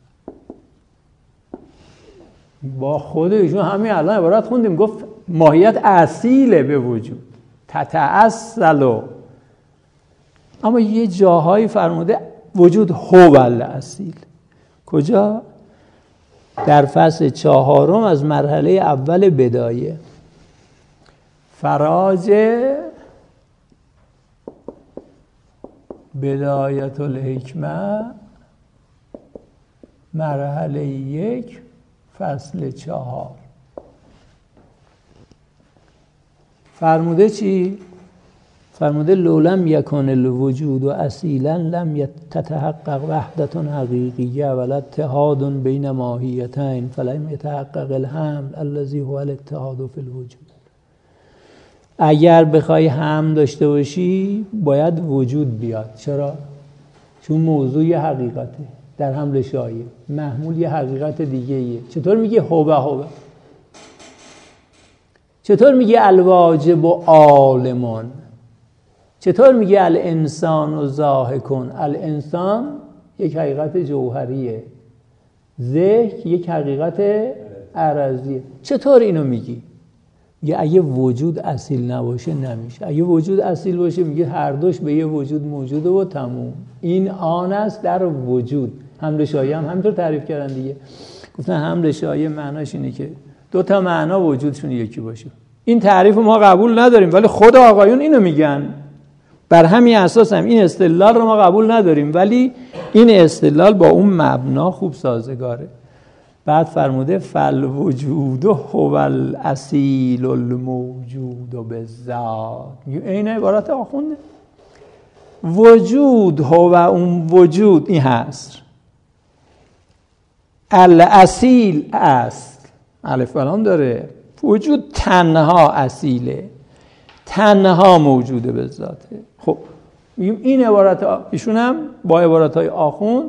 با خودشون همین الان عبارت خوندیم، گفت ماهیت اصیله به وجود تتأصل، اما یه جاهایی فرموده وجود هو الاصیل. کجا؟ در فصل 4 از مرحله اول بدایه، فراج بدایت الحکمه مرحله 1 فصل 4 فرموده چی؟ فرموده لولم یکن الوجود اصیلا لم تتحقق وحدت حقیقیه ولا اتحاد بین ماهیتین فلم یتحقق الحمل الذی هو الاتحاد فی الوجود. اگر بخوای هم داشته باشی باید وجود بیاد. چرا؟ چون موضوع یه حقیقته، در حمل شایع، محمول یه حقیقت دیگه ایه. چطور میگه هوه؟ چطور میگه الواجب و عالمون؟ چطور میگه الانسان و ضاحکون؟ الانسان یک حقیقت جوهریه، ذهن یک حقیقت عرضیه. چطور اینو میگی؟ میگه اگه وجود اصیل نباشه نمیشه. اگه وجود اصیل باشه میگه هر دوش به یه وجود موجوده و تموم. این آن است در وجود. حمل شایع هم همینطور تعریف کردن دیگه. گفتن حمل شایع معناش اینه که دو تا معنا وجودشون یکی باشه. این تعریف ما قبول نداریم ولی خود آقایون اینو میگن. بر همین اساس هم این استدلال رو ما قبول نداریم ولی این استدلال با اون مبنا خوب سازگاره. بعد فرموده فالوجود هو الاصیل الموجود بالذات. این عبارت آخونده. وجود هو اون وجود این هست. الاصیل اصل الف بلام داره. وجود تنها اصیله، تنها موجوده به ذاته. خب میگیم این عبارت ایشون هم با عبارت‌های آخوند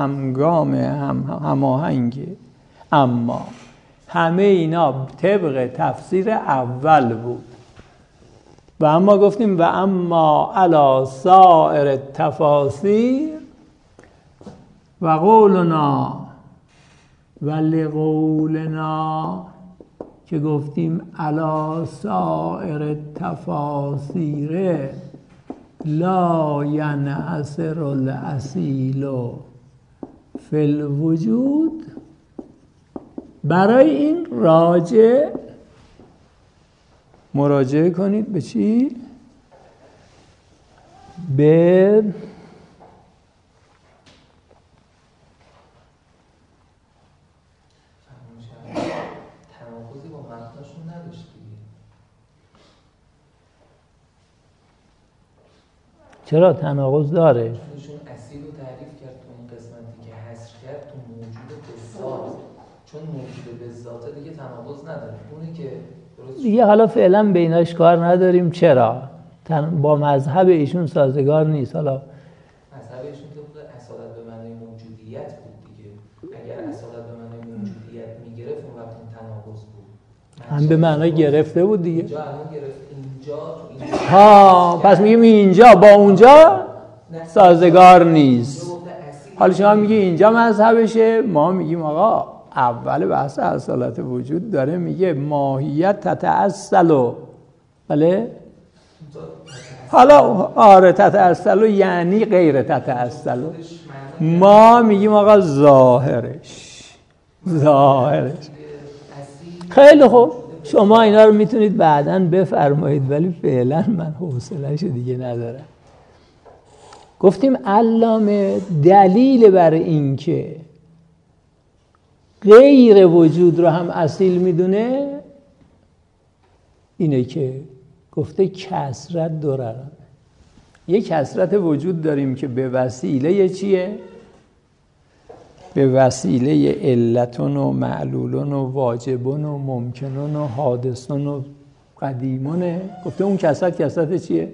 هماهنگه. اما همه اینا طبق تفسیر اول بود. و اما گفتیم و اما علی سائر التفاسیر و قولنا و لقولنا که گفتیم علی سائر التفاسیر لا ینحصر الاصیل فی الوجود. برای این مراجعه کنید به چی؟ به تناقضی با متنشون نداشت دیگه. چرا تناقض داره؟ ایشون اصیل رو تعریف کرد تو اون قسمتی که حذف کرد تو موجود بالذات، چون موجود بالذات دیگه تناقض نداره. اونی که دیگه حالا فعلا بیناش کار نداریم. چرا؟ با مذهب ایشون سازگار نیست. حالا مذهب ایشون طبق اصالت به معنای موجودیت بود دیگه. اگر اصالت به معنای موجودیت میگرفت اون وقت تناقض بود. هم به معنای گرفته بود دیگه. اینجا الان گرفت، اینجا ها پس میگیم اینجا با اونجا سازگار نیست. حالا شما میگی اینجا مذهبشه، ما میگیم آقا اول بحث اصالت وجود داره میگه ماهیت تتأصل. بله حالا آره تتأصل یعنی غیر تتأصل. ما میگیم آقا ظاهرش. خیلی خوب شما اینا رو میتونید بعداً بفرمایید ولی فعلا من حوصله‌شو دیگه ندارم. گفتیم علامه دلیل بر این که غیر وجود رو هم اصیل میدونه اینه که گفته کثرت ضرر. یک کثرت وجود داریم که به وسیله چیه؟ به وسیله علتون و معلولون و واجبون و ممکنون و حادثون و قدیمونه. گفته اون کثرت چیه؟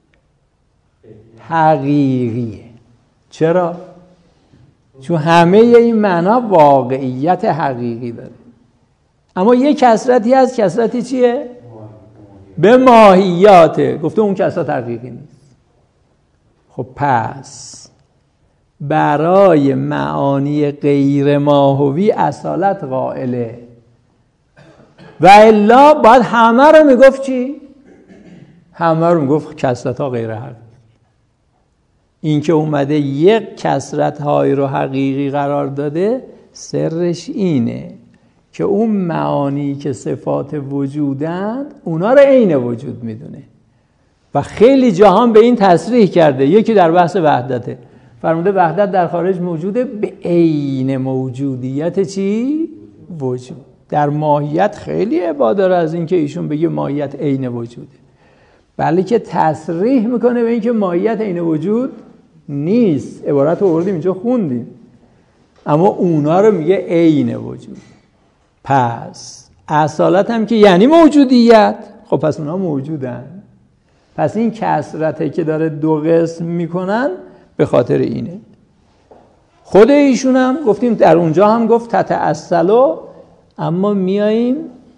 حقیقیه. چرا؟ چون همه این معنا واقعیت حقیقی داره. اما یک کثرتی هست، کثرتی چیه؟ به ماهیاته. گفته اون کثرت حقیقی نیست. خب پس برای معانی غیر ماهوی اصالت قائله و الا باید همه رو میگفت چی؟ همه رو میگفت کثرت ها غیر حقیقی. این که اومده یک کثرت های رو حقیقی قرار داده سرش اینه که اون معانی که صفات وجودند اونا رو عین وجود میدونه و خیلی جهان به این تصریح کرده. یکی در بحث وحدته، فرموده وحدت در خارج موجوده به عین موجودیت چی؟ وجود. در ماهیت خیلی ابعاد داره از این که ایشون بگه ماهیت عین وجوده. بلکه تصریح میکنه به اینکه ماهیت عین وجود نیست. عبارت رو آوردیم اینجا خوندیم، اما اونا رو میگه عین وجود. پس اصالت هم که یعنی موجودیت، خب پس اونا موجودن. پس این کسرته که داره دو قسم میکنن به خاطر اینه. خود ایشون هم گفتیم در اونجا هم گفت تتأصلو، اما میاییم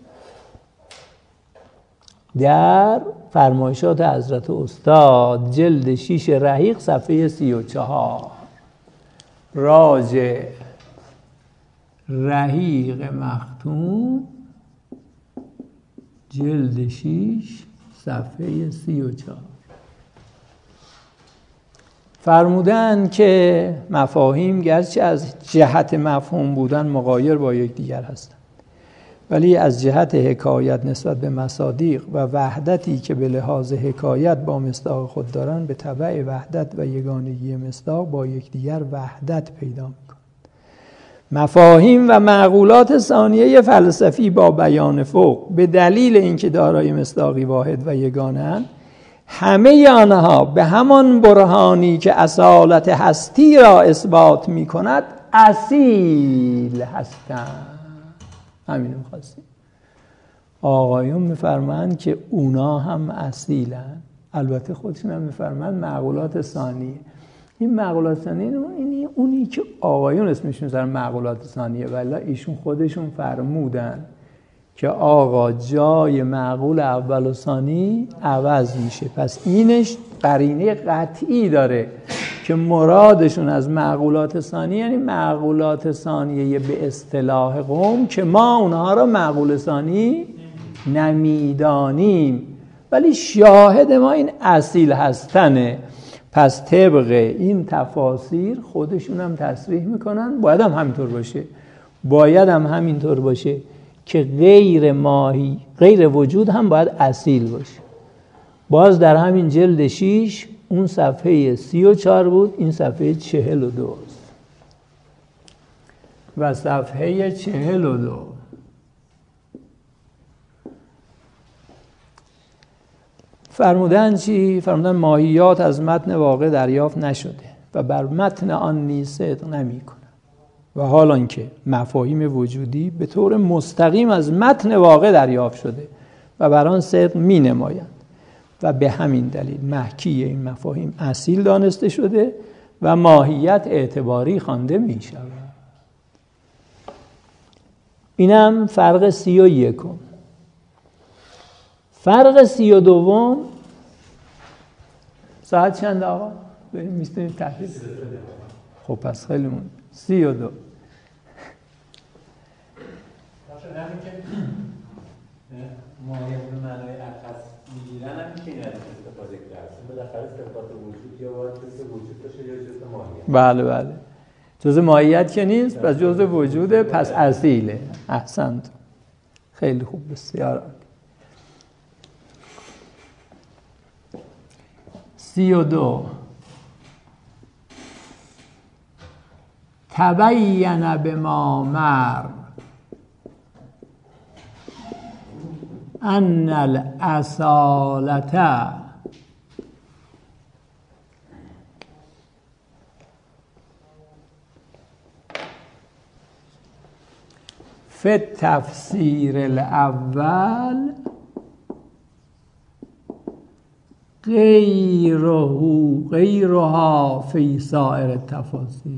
در فرمایشات حضرت استاد جلد 6 رحیق صفحه 34 راجع رحیق مختوم جلد 6 صفحه 34 فرمودن که مفاهیم گرچه از جهت مفهوم بودن مغایر با یکدیگر هستند، ولی از جهت حکایت نسبت به مصادیق و وحدتی که به لحاظ حکایت با مصداق خود دارند، به تبع وحدت و یگانگی مصداق با یکدیگر وحدت پیدا می‌کنند. مفاهیم و معقولات ثانیه فلسفی با بیان فوق به دلیل اینکه دارای مصداقی واحد و یگانه‌اند، همه آنها به همان برهانی که اصالت هستی را اثبات می‌کند اصیل هستند. همین رو خواستیم. آقایون میفرمایند که اونا هم اصیلن. البته خودشون هم میفرمایند معقولات ثانیه. این معقولات ثانیه اونی که آقایون اسمشون سر معقولات ثانیه، ولی ایشون خودشون فرمودن که آقا جای معقول اول و ثانی عوض میشه. پس اینش قرینه قطعی داره که مرادشون از معقولات ثانیه یعنی معقولات ثانیه به اصطلاح قوم که ما اونها را معقول ثانی نمیدانیم، ولی شاهد ما این اصیل هستنه. پس طبق این تفاسیر خودشون هم تصریح میکنن باید هم همینطور باشه، باید هم همینطور باشه که غیر ماهی غیر وجود هم باید اصیل باشه. باز در همین جلد 6 اون صفحه 34 بود، این صفحه 42 و صفحه 42 فرمودن چی؟ فرمودن ماهیات از متن واقع دریافت نشده و بر متن آن نیز صدق نمی کنه و حالان که مفاهیم وجودی به طور مستقیم از متن واقع دریافت شده و بر آن صدق می نمایند و به همین دلیل محکی این مفاهیم اصیل دانسته شده و ماهیت اعتباری خوانده می شود. اینم فرق 31. فرق 32 ساعت چند آقا؟ میستونیم تحلیل. خب پس خیلی مون 32 همین که ماهیت به معنای اخص میگیرن هم میشه این از استفاده کرد. بالاخره صفات وجود یا باید جزء وجود باشه یا جزء ماهیت. بله بله جزء ماهیت که نیست، پس جزء وجوده، پس اصیله. احسنت، خیلی خوب، بسیار. 32 تبین بما مر ان الاصالة فی التفسیر الاول غیرها فی سائر التفاسیر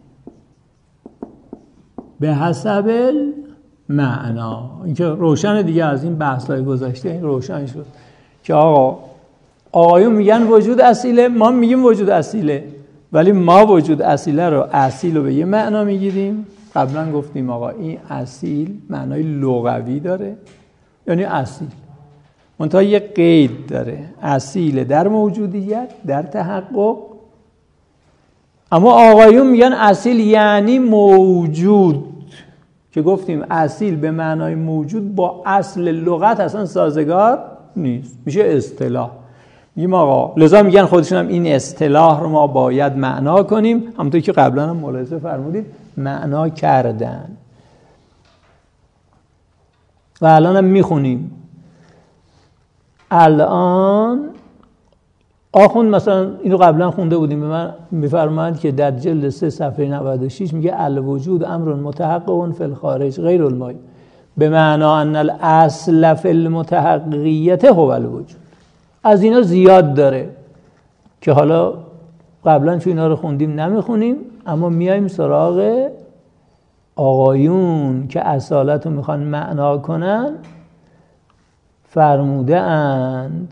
به حسب معنا. اینکه روشن دیگه از این بحث‌های گذشته این روشن شد که آقایون میگن وجود اصیله، ما میگیم وجود اصیله، ولی ما وجود اصیله رو اصیل رو به یه معنا میگیریم. قبلا گفتیم آقا این اصیل معنای لغوی داره، یعنی اصیل، منتها یه قید داره، اصیل در موجودیت، در تحقق. اما آقایون میگن اصیل یعنی موجود، که گفتیم اصیل به معنای موجود با اصل لغت اصلا سازگار نیست، میشه اصطلاح. میگیم آقا، لذا میگن خودشون هم این اصطلاح رو ما باید معنا کنیم، همونطور که قبلا هم ملاحظه فرمودید معنا کردن و الان هم میخونیم. الان آخوند مثلا اینو قبلا خونده بودیم، به من میفرمایند که در جلد 3 صفحه 96 میگه الوجود امر متحقق فی الخارج غیر المای، به معنا ان الاصل فی المتحققیت هو الوجود. از اینا زیاد داره که حالا قبلا چون اینا رو خوندیم نمیخونیم، اما میایم سراغ آقایون که اصالت رو میخوان معنا کنن. فرموده اند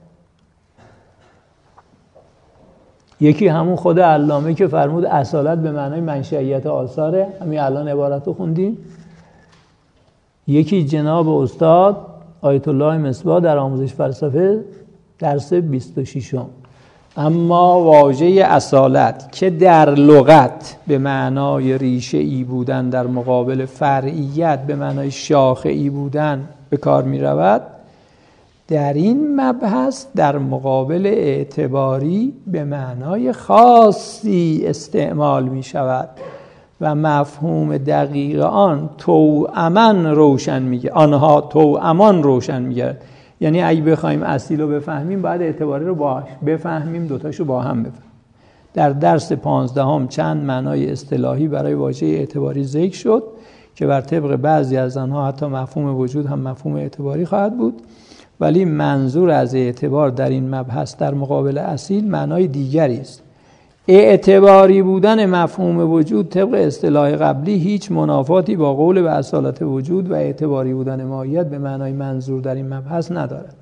یکی همون خود علامه که فرمود اصالت به معنای منشئیت آثاره، همین الان عبارت رو خوندیم. یکی جناب استاد آیت الله مصباح در آموزش فلسفه درس 26. اما واژه اصالت که در لغت به معنای ریشه ای بودن در مقابل فرعیت به معنای شاخه ای بودن به کار می رود، در این مبحث در مقابل اعتباری به معنای خاصی استعمال می شود و مفهوم دقیق آن توأماً روشن میگه، آنها توأماً روشن میگه. یعنی اگه بخوایم اصیل رو بفهمیم باید اعتباری رو باش بفهمیم، دوتاشو با هم بفهمیم. در درس 15 چند معنای اصطلاحی برای واژه اعتباری ذکر شد که بر طبق بعضی از آنها حتی مفهوم وجود هم مفهوم اعتباری خواهد بود، ولی منظور از اعتبار در این مبحث در مقابل اصیل معنای دیگری است. اعتباری بودن مفهوم وجود طبق اصطلاح قبلی هیچ منافاتی با قول به اصالت وجود و اعتباری بودن ماهیت به معنای منظور در این مبحث ندارد.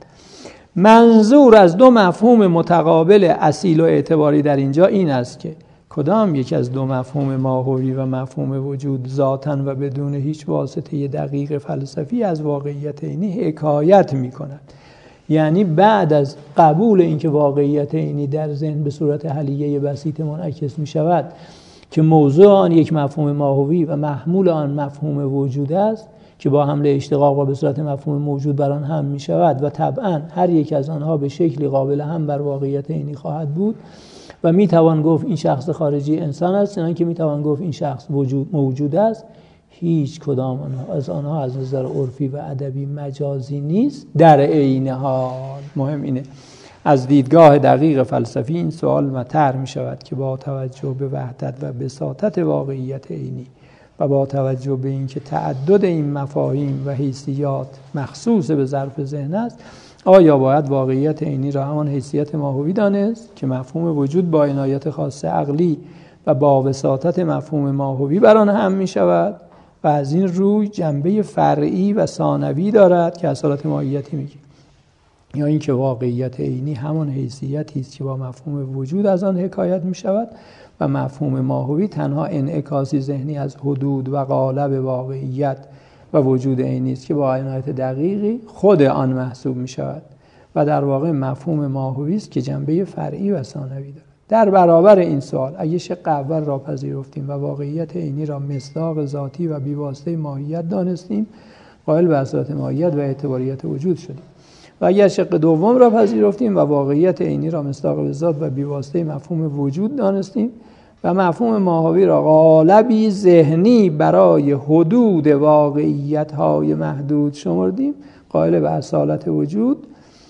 منظور از دو مفهوم متقابل اصیل و اعتباری در اینجا این است که کدام یک از دو مفهوم ماهوی و مفهوم وجود ذاتاً و بدون هیچ واسطه دقیق فلسفی از واقعیت عینی حکایت می کند. یعنی بعد از قبول اینکه واقعیت عینی در ذهن به صورت حلیه بسیط منعکس می شود که موضوع آن یک مفهوم ماهوی و محمول آن مفهوم وجود است که با حمله اشتقاق و به صورت مفهوم موجود بر آن هم می شود و طبعا هر یک از آنها به شکلی قابل هم بر واقعیت عینی خواهد بود و می توان گفت این شخص خارجی انسان است، چنانکه که می توان گفت این شخص موجود است. هیچ کدام از آنها از نظر عرفی و ادبی مجازی نیست. در عین حال مهم اینه از دیدگاه دقیق فلسفی این سوال مطرح می شود که با توجه به وحدت و بساطت واقعیت عینی و با توجه به اینکه تعدد این مفاهیم و حیثیات مخصوص به ظرف ذهن است، آیا باید واقعیت عینی را همان حیثیت ماهوی دانست که مفهوم وجود با عنایت خاص عقلی و با وساطت مفهوم ماهوی بر آن هم می شود و از این روی جنبه فرعی و ثانوی دارد که اصالت ماهیتی میگه، یا اینکه واقعیت عینی همان حیثیتی است که با مفهوم وجود از آن حکایت می شود و مفهوم ماهوی تنها انعکاسی ذهنی از حدود و قالب واقعیت و وجود عینی است که با عنایت دقیقی خود آن محسوب می شود و در واقع مفهوم ماهوی است که جنبه فرعی و ثانوی دارد. در برابر این سوال اگه شق اول را پذیرفتیم و واقعیت عینی را مصداق ذاتی و بیواسطه ماهیت دانستیم، قائل به اصالت ماهیت و اعتباریت وجود شدیم. و اگر شق دوم را پذیرفتیم و واقعیت عینی را مصداق ذات و بیواسطه مفهوم وجود دانستیم و مفهوم ماهوی را قالبی ذهنی برای حدود واقعیت‌های محدود شمردیم، قائل به اصالت وجود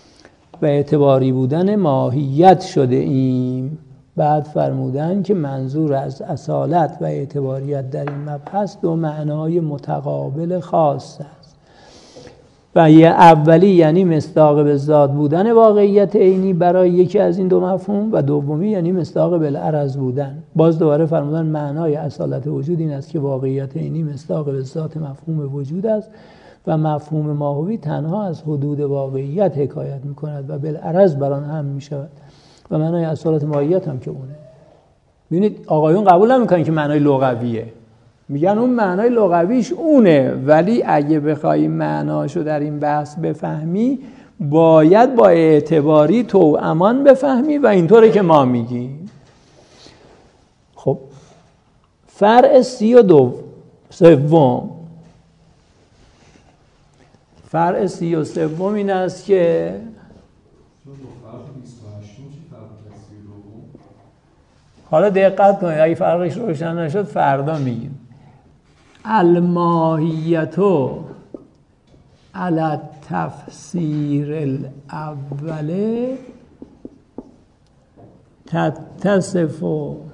و اعتباری بودن ماهیت شده ایم. بعد فرمودن که منظور از اصالت و اعتباریت در این مبحث دو معنای متقابل خاص است و یه اولی یعنی مصداق به ذات بودن واقعیت عینی برای یکی از این دو مفهوم و دومی یعنی مصداق بالعرض بودن. باز دوباره فرمودن معنای اصالت وجود این است که واقعیت عینی مصداق به ذات مفهوم وجود است و مفهوم ماهوی تنها از حدود واقعیت حکایت می کند و بالعرض بر آن هم می شود و معنای اصالت ماهیت هم که اونه. ببینید آقایون قبول نمیکنن که معنای لغویه، میگن اون معنای لغویش اونه، ولی اگه بخوای معناشو در این بحث بفهمی باید با اعتباری توأمان بفهمی و اینطوره که ما میگیم. خب فرع 32 فرع 33 این است که حالا دقت کنید اگه فرقش روشن نشد فردا میگیم. الماهیتو علی تفسیر الاول تتصف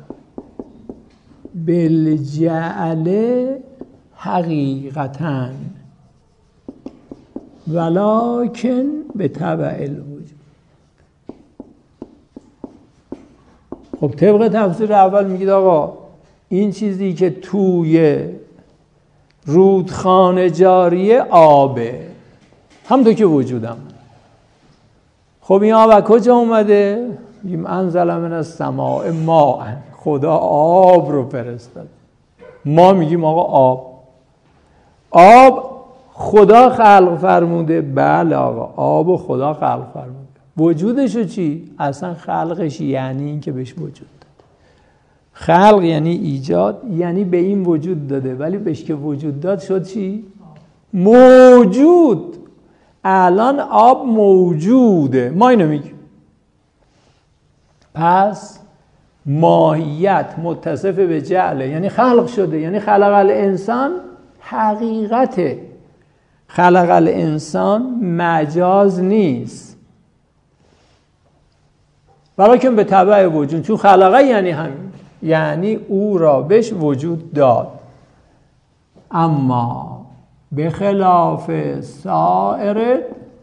بالجعل حقیقتاً ولکن به تبع الوجود. خب طبق تفسیر اول میگید آقا این چیزی که توی رودخانه جاریه آبه، همونطور که وجودم. خب این آب از کجا اومده؟ میگیم انزل من السماء ماء، خدا آب رو فرستاد. ما میگیم آقا آب خدا خلق فرموده. بله آقا آب خدا خلق فرموده. وجودشو چی؟ اصلا خلقش یعنی این که بهش وجود داده. خلق یعنی ایجاد، یعنی به این وجود داده، ولی بهش که وجود داد شد چی؟ موجود. الان آب موجوده، ما اینو میگیم. پس ماهیت متصف به جعله، یعنی خلق شده، یعنی خلق الانسان حقیقته. خلق الانسان مجاز نیست، ولیکن به تبع وجود. چون خلقه یعنی همین، یعنی او را بهش وجود داد. اما به خلاف سایر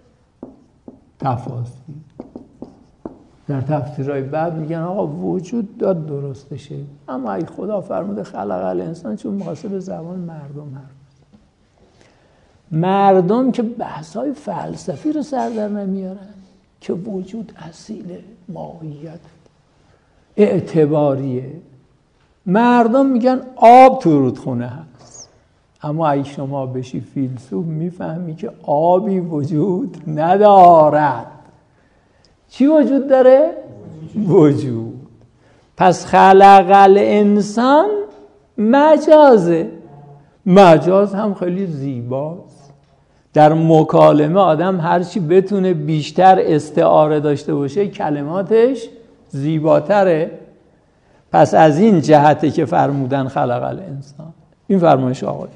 تفاسیر، در تفسیرهای بعد میگن آقا وجود داد درستشه، اما اگه خدا فرموده خلق الانسان، چون مخاطب به زبان مردم که بحث‌های فلسفی رو سر در نمیارن که وجود اصیله، ماهیت اعتباریه. مردم میگن آب تو رودخونه هست، اما اگه شما بشی فیلسوف میفهمی که آبی وجود ندارد. چی وجود داره؟ وجود. پس خلق الانسان مجازه. مجاز هم خیلی زیباست. در مکالمه آدم هرچی بتونه بیشتر استعاره داشته باشه کلماتش زیباتره. پس از این جهته که فرمودن خلق الانسان. این فرمایش آقای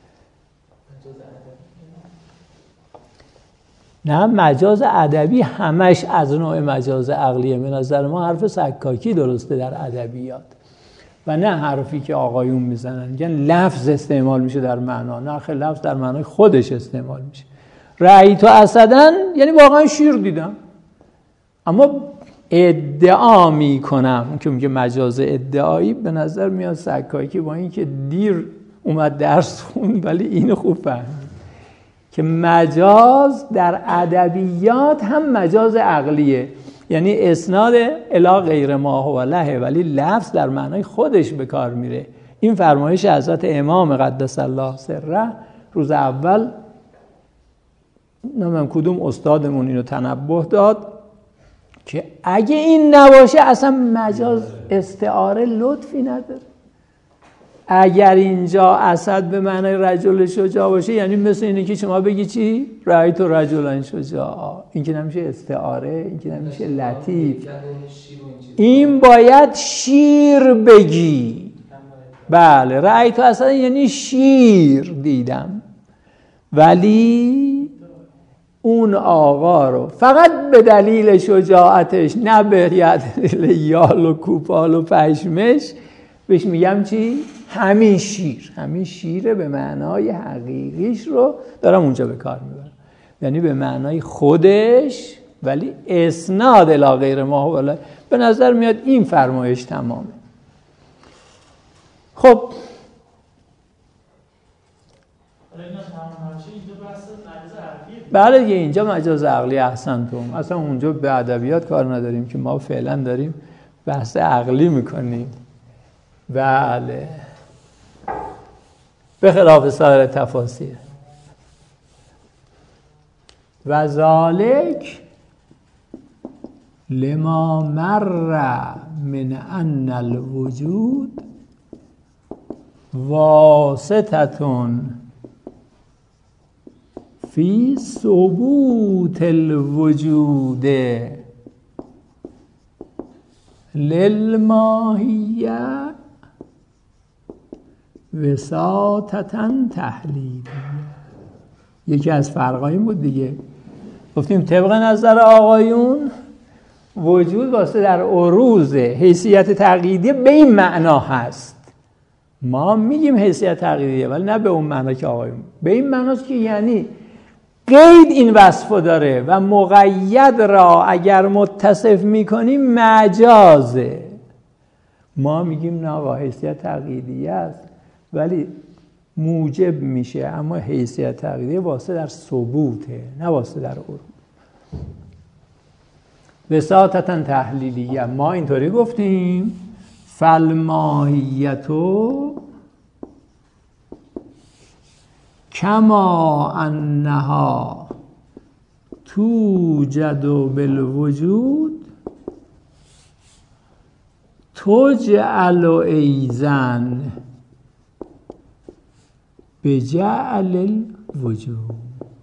نه، مجاز ادبی همش از نوع مجاز عقلیه. به نظر ما حرف سکاکی درسته در ادبیات و نه حرفی که آقایون میزنن، میگن لفظ استعمال میشه در معنا. نه خیلی لفظ در معنای خودش استعمال میشه. رأیت اسدن یعنی واقعا شیر دیدم، اما ادعا میکنم که میگه مجاز ادعایی. به نظر میاد سکاکی با این که دیر اومد درس خوند ولی اینو خوب فهمید که مجاز در ادبیات هم مجاز عقلیه، یعنی اسناد الی غیر ما هو له، ولی لفظ در معنای خودش به کار میره. این فرمایش حضرت امام قدس الله سره روز اول نمیدونم کدوم استادمون اینو تنبه داد که اگه این نباشه اصلا مجاز استعاره لطفی نداره. اگر اینجا اسد به معنای رجل شجاع باشه یعنی مثل اینه که شما بگی چی؟ رأیت رجلا شجاع. این که نمیشه استعاره، این که نمیشه لطیف. این باید شیر بگی. بله رأیت اسد یعنی شیر دیدم، ولی اون آقا رو فقط به دلیل شجاعتش، نه به دلیل یال و کوپال و پشمش، بهش میگم چی؟ همین شیره به معنای حقیقیش رو دارم اونجا به کار میبرم، یعنی به معنای خودش ولی اسناد الی غیر ما هو له. به نظر میاد این فرمایش تمامه. خب بله دیگه اینجا مجاز عقلی احسنتم. اصلا اونجا به ادبیات کار نداریم که ما فعلا داریم بحث عقلی میکنیم. بله به خلاف سایر تفاسیر. و ذالک لما مر من ان الوجود واسطتون فی ثبوت الوجود للماهیه وساطتاً تحلیلیه. یکی از فرقای این بود دیگه گفتیم طبق نظر آقایون وجود واسه در عروض حیثیت تقییدیه به این معنا هست. ما میگیم حیثیت تقییدیه ولی نه به اون معنا که آقایون، به این معناست که یعنی قید این وصفو داره و مقید را اگر متصف میکنیم مجازه. ما میگیم نه آقا حیثیت تقییدیه است ولی موجب میشه، اما حیثیت تقییدیه واسه در ثبوته نه واسه در عروض. وساطتا تحلیلیه ما اینطوری گفتیم فالماهیتو کما انها توجد بالوجود تجعل ایزن بجعل الوجود.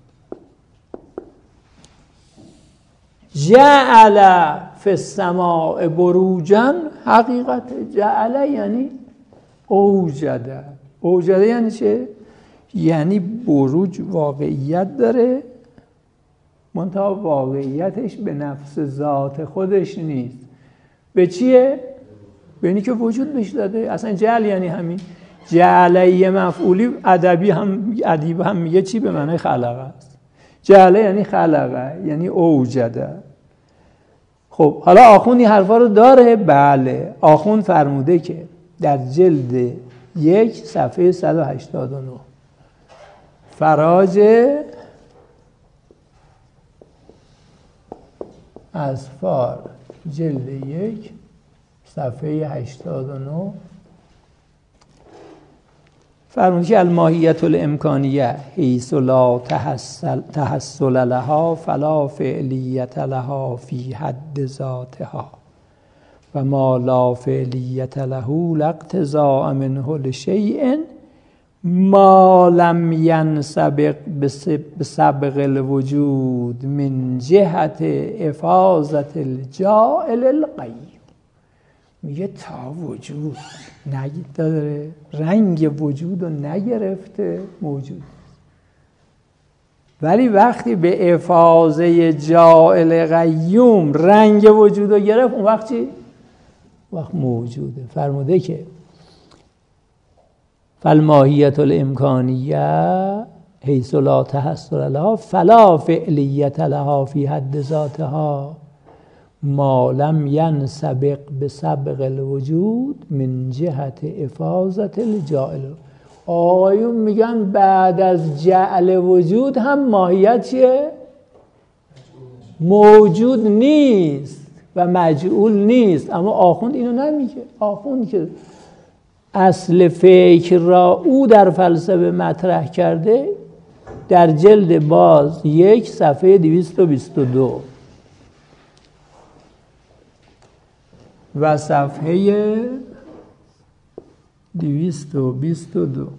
جعل فی السماء بروجا، حقیقت جعل یعنی اوجده. اوجده یعنی چه؟ یعنی بروج واقعیت داره منتها واقعیتش به نفس ذات خودش نیست. به چیه؟ به اینی که وجود بهش داده. اصلا جعل یعنی همین. جعلیه مفعولی ادبی هم ادیب هم میگه چی؟ به معنی خلقه است. جعله یعنی خلقه، یعنی اوجده. خب حالا آخوند این حرفا رو داره؟ بله. آخوند فرموده که در جلد 1 صفحه 189 فراج اسفار جلد 1 صفحه 89 فرموده که الماهیت الامکانیه حیث لا تحصل لها فلا فعلیت لها فی حد ذاتها و ما لا فعلیت له لا اقتضاء منه لشیء ما لم ینسبق بسبق الوجود من جهت افاظت الجاعل القیوم. میگه تا وجود داره رنگ وجود رو نگرفته موجود، ولی وقتی به افاظه جاعل قیوم رنگ وجود رو گرفت اون وقت چی؟ وقت موجوده. فرموده که فالماهیت الامکانیه حیث لا تحصل لها فلا فعلیت لها فی حد ذاتها ما لم ینسبق بسبق الوجود من جهت افاظت الجاعل. آقایون میگن بعد از جعل وجود هم ماهیت چیه؟ موجود نیست و مجعول نیست. اما آخوند اینو نمیگه. آخوند که اصل فکر را او در فلسفه مطرح کرده در جلد باز 1 صفحه 222 و صفحه 222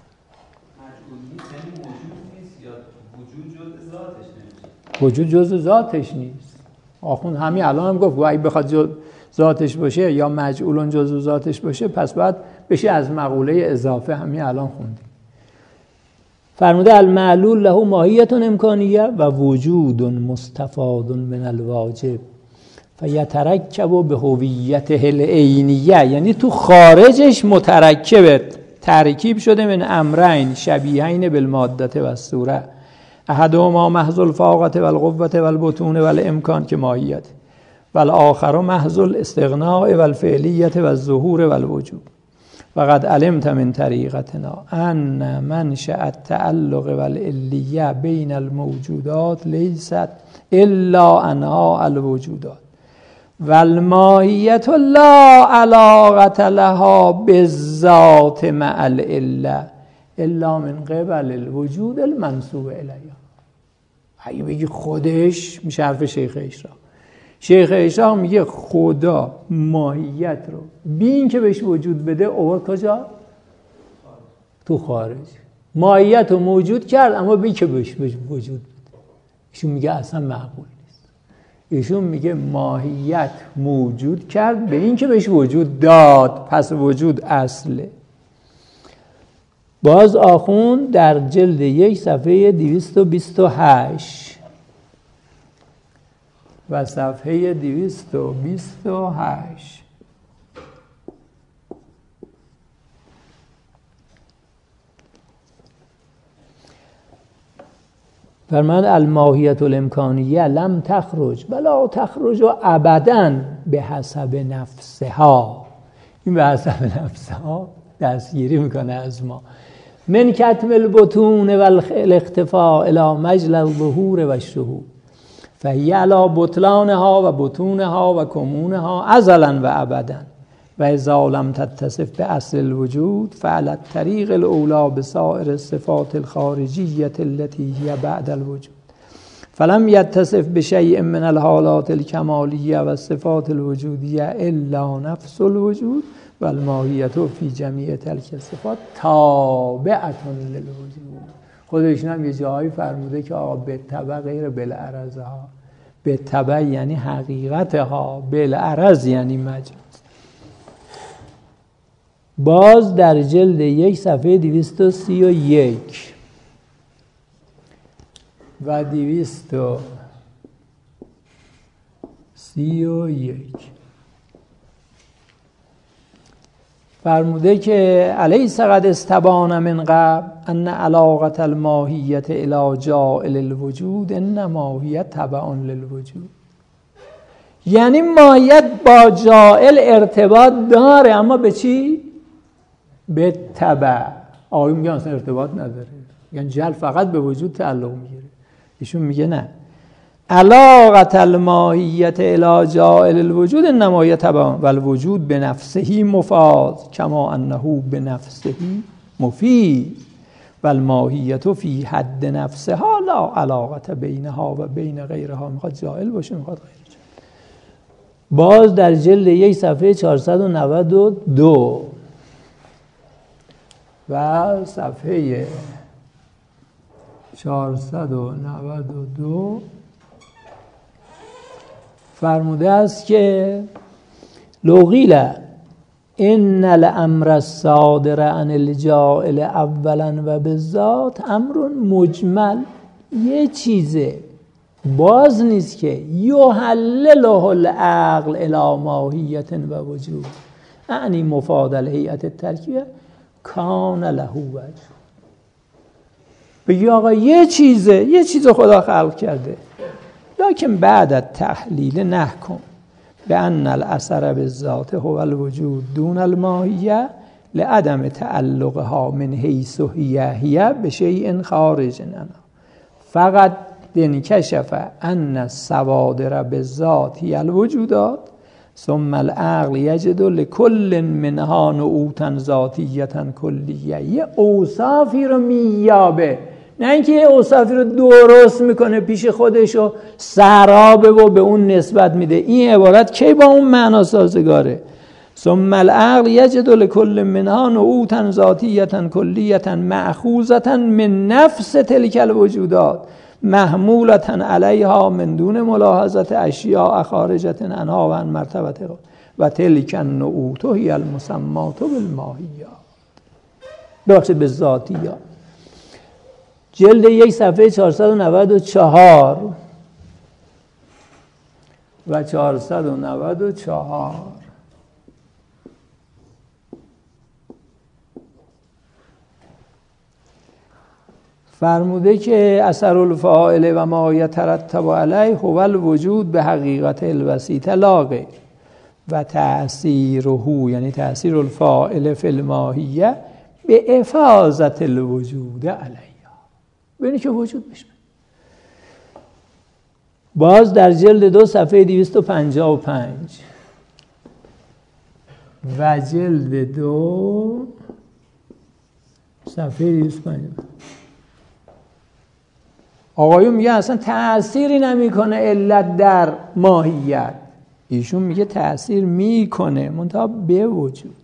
وجود جزء ذاتش نیست. آخوند همین الان هم گفت اگه بخواد ذاتش باشه یا مجعولون جزء ذاتش باشه پس باید بشه از مقوله اضافه. همین الان خوندیم. فرموده المعلول له ماهیت امکانیه و وجود مستفاد من الواجب فیترکب به هویته العینیه، یعنی تو خارجش مترکب ترکیب شده من امرین شبیهین بالمادة و الصوره احدهما محض الفاقة و القوة و البطون و الامکان که ماهیت و الاخر محض الاستغناء و الفعلیة و الظهور و الوجود. وقد علمت من طریقتنا ان منشأ التعلق و العلیه بین الموجودات لیست الا انها الوجودات والماهیت لا علاقة لها بالذات مع العله الا من قبل الوجود المنسوب الیها. اگه بگی خودش میشه حرف شیخ اشراق. شیخ اشراق میگه خدا ماهیت رو بی این که بهش وجود بده آورد کجا؟ تو خارج. ماهیت رو موجود کرد اما بی که بهش وجود بده. ایشون میگه اصلا معقول نیست. ایشون میگه ماهیت موجود کرد به این که بهش وجود داد، پس وجود اصله. باز آخوند در جلد 1 صفحه 228 و صفحه 228. فرمان الماهیت الامکانیه لم تخرج ولا تخرج ابدا به حسب نفسها. این به حسب نفسها دستگیری میکنه از ما. من کتم البطون والاختفاء الى مجل الظهور و الشهود فهی علی بطلانها و بطونها و کمونها ازلا و ابدا و اذا لم تتصف به اصل الوجود فعلى الطریق الاولی بسائر الصفات الخارجیه التي هي بعد الوجود فلم يتصف بشيء من الحالات الكماليه و الصفات الوجودیه الا نفس الوجود و الماهیت فی جمیع تلک الصفات تابعه للوجود. خودشون هم یه جایی فرموده که آقا به تبع غیر بالعرض ها، به تبع یعنی حقیقت ها، بالعرض یعنی مجاز. باز در جلد 1 صفحه 231 و 231 فرموده که الیس قد استبان من قبل ان علاقه الماهیت الی جاعل الوجود انما هی تبع للوجود. یعنی ماهیت با جاعل ارتباط داره، اما به چی؟ به تبع. آقایون میگن اصلا ارتباط نداره، یعنی جعل فقط به وجود تعلق میگیره. ایشون میگه نه، علاقه الماهیت الی جاعل الوجود انما هی تبع و الوجود بنفسه مفاد کما انه بنفسه مفید و الماهیت فی حد نفسها لا علاقه بینها و بین غیرها. میخواد جاعل باشه میخواد غیر جاعل. باز در جلد 1 صفحه 492 و صفحه 492 فرموده است که لو قیل ان الامر الصادر عن الجاعل اولا و بالذات امر مجمل، یه چیزه باز نیست که یحلله العقل الی ماهیت و وجود یعنی مفاد الهیئت الترکیبه کان له وجه. بگی آقا یه چیز خدا خلق کرده، لکن بعد التحلیل نحکم بأن الاثر بالذات هو الوجود دون الماهیه لعدم تعلقها من حیث هی بشیء خارج عنها فقط انکشف ان الصوادر بالذات هی الوجودات ثم العقل یجد لكل منها نعوتا ذاتیه کلیه. یه اوصافی رو مییابه، نه اینکه یه اوصافی رو درست میکنه پیش خودش و سرابه و به اون نسبت میده. این عبارت کی با اون معنا سازگاره؟ ثم العقل یجد لكل منها نعوتا ذاتیه کلیه مأخوذه من نفس تلک الوجودات محمولة علیها من دون ملاحظه اشیاء خارجه عنها و عن مرتبته و تلک النعوت هی المسمات بالماهیات. ببخشید به ذاتیات. جلد 1 صفحه 494 و 494 فرموده که اثر الفاعل و ما یترتب علیه هو الوجود به حقیقت الوسیط لا غیر و تأثیره یعنی تأثیر الفاعل فی الماهیه به افاظت الوجود علیه، ببینید که وجود بشه. باز در جلد 2 صفحه 255 و جلد 2 صفحه 255 آقایون میگه اصلا تأثیری نمیکنه علت در ماهیت. ایشون میگه تأثیر میکنه منتها به وجود.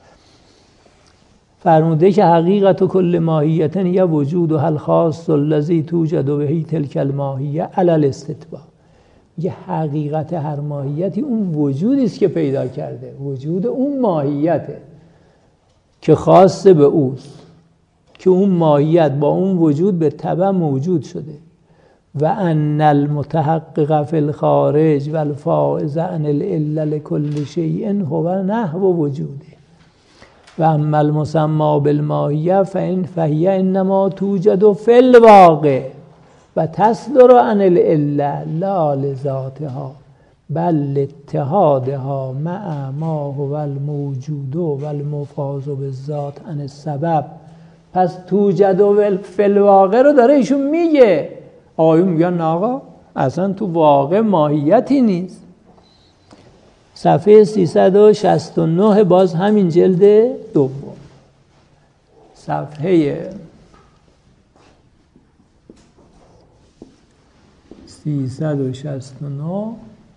فرموده که حقیقت و کل ماهیت یا وجود و هل خاص الذی توجد بهی تلک الماهیه علی الاستتباع. میگه حقیقت هر ماهیتی اون وجودی است که پیدا کرده، وجود اون ماهیته که خاص به اوست، که اون ماهیت با اون وجود به تبع موجود شده و ان المتحقق فی الخارج و الفائز عن العله لكل شیء هو نحو وجوده و اما المسمى بالماهیه فهی انما توجد فی الواقع و تصدر عن العله لا لذاتها بل لاتحادها مع ما هو الموجود و المفاض بالذات عن السبب. پس توجد فی الواقع رو داره ایشون میگه. آقایون میگن آقا اصلا تو واقع ماهیتی نیست. صفحه 369 باز همین جلد دوم، صفحه 369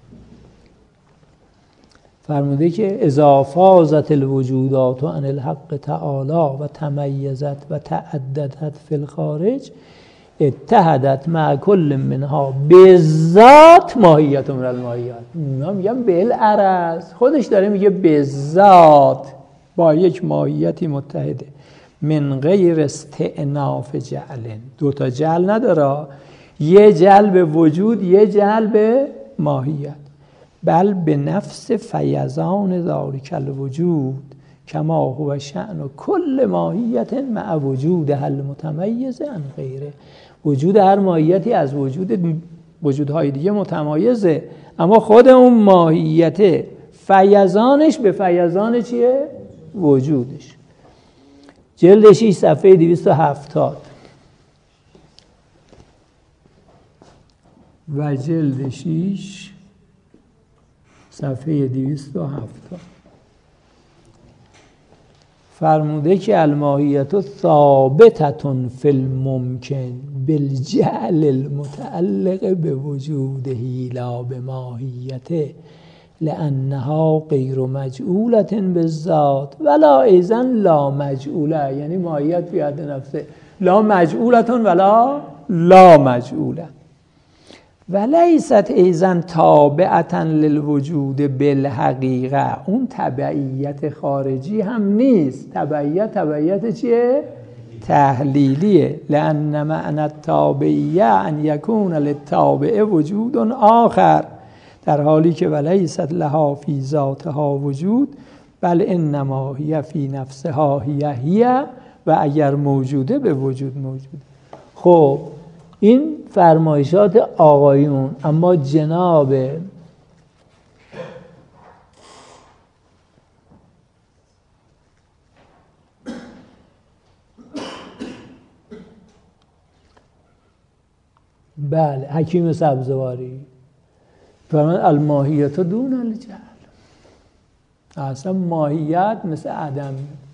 فرموده که اذا فاضت الوجودات عن الحق تعالی و تمیزت و تعددت فی الخارج اتحدت مع کل منها بذات ماهیت من الماهیات. اونا میگن بالعرض، خودش داره میگه بذات با یک ماهیتی متحده من غیر استئناف جعل. دوتا جعل نداره، یه جعل به وجود یه جعل به ماهیت. بل به نفس فیضان ذالک الوجود کما هو شأن کل ماهیت مع وجود حل متمیز عن غیره. وجود هر ماهیتی از وجودهای دیگه متمایزه، اما خود اون ماهیت فیضانش به فیضان چیه؟ وجودش. جلد 6 صفحه 270 و جلد 6 صفحه 270 فرموده که الماهیت ثابتتون فی الممکن بالجعل المتعلق به وجوده لا به ماهیته لانها غیر مجعولت بالذات ولا ایضا لا مجعوله. یعنی ماهیت فی حد نفسه لا مجعولتون ولا لا مجعوله ولیست ایضا تابعتا للوجود بالحقیقه. اون تبعیت خارجی هم نیست. تبعیت چیه؟ تحلیلیه. لان معنی التابعیه ان یکون للتابع وجود آخر، در حالی که ولیست لها فی ذاتها وجود بل انما هی فی نفسها هی و اگر موجوده به وجود موجوده. خب این فرمایشات آقایون. اما جناب بله حکیم سبزواری فرمان الماهیت دون الجهل. اصلا ماهیت مثل عدم.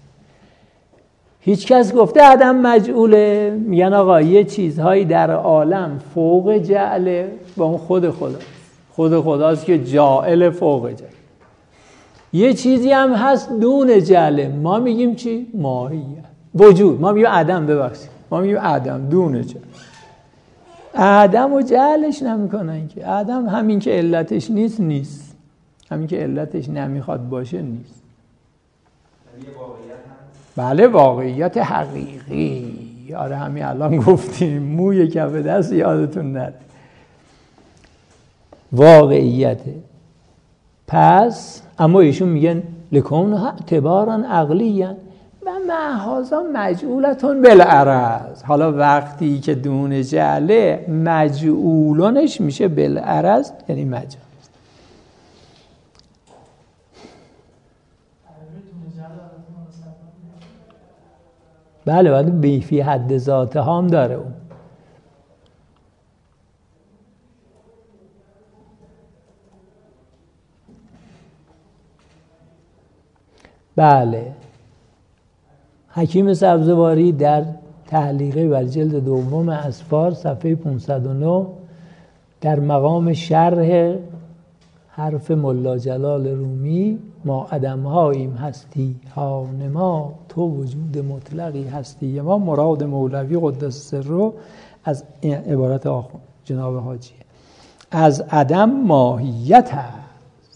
هیچ کس گفته عدم مجعوله؟ میگن آقا یه چیزهایی در عالم فوق جعله با اون خود خداست که جاعل فوق جعل. یه چیزی هم هست دون جعله، ما میگیم چی؟ ماهیت وجود. ما میگیم عدم، ببخشید ما میگیم عدم دون جعل. عدم و جعلش نمیکنن که. عدم همین که علتش نیست، همین که علتش نمیخواد باشه نیست. بله واقعیت حقیقی. آره همین الان گفتیم موی کف دست یادتون نره. واقعیته. پس اما ایشون میگن لکونها اعتبارا عقلیاً و محاذا مجعولتون بالعرض. حالا وقتی که دون جعله مجعولانش میشه بالعرض یعنی مجاز. بله باید بیفی حد ذاته هم داره اون. بله حکیم سبزواری در تعلیقه بر جلد دوم اسفار صفحه 509 در مقام شرح حرف ملا جلال رومی ما عدمهاییم هستی ها نما تو وجود مطلقی هستی ما مراد مولوی قدس سره از عبارت آخون جناب حاجیه از عدم ماهیت هست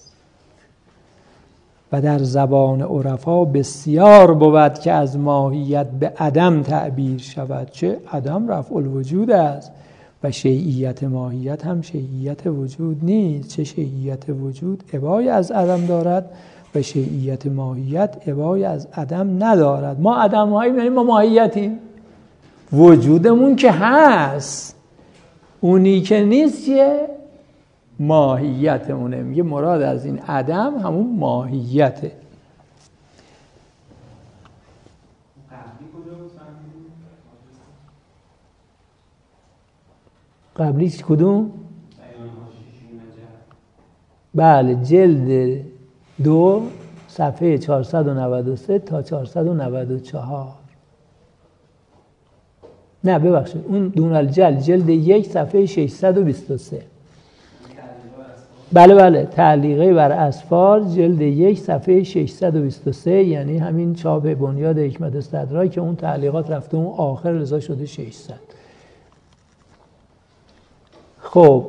و در زبان عرفا بسیار بود که از ماهیت به عدم تعبیر شود چه عدم رفع الوجود است و شیعیت ماهیت هم شیعیت وجود نیست. چه شیعیت وجود ابای از عدم دارد و شیعیت ماهیت ابای از عدم ندارد. ما عدم هایی یعنی ما ماهیتیم، وجودمون که هست، اونی که نیست که ماهیتمونه. میگه مراد از این عدم همون ماهیته. قبلیش کدوم؟ بله، جلد 2 صفحه 493 تا 494. نه ببخشید، اون دون الجل جلد 1 صفحه 623. بله تعلیقه بر اسفار جلد 1 صفحه 623، یعنی همین چاپ بنیاد حکمت استدراک که اون تعلیقات رفته اون آخر لذا شده 600. خب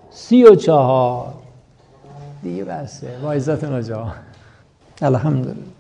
34 دیگه بسه. با عزت ناجا. الحمدلله.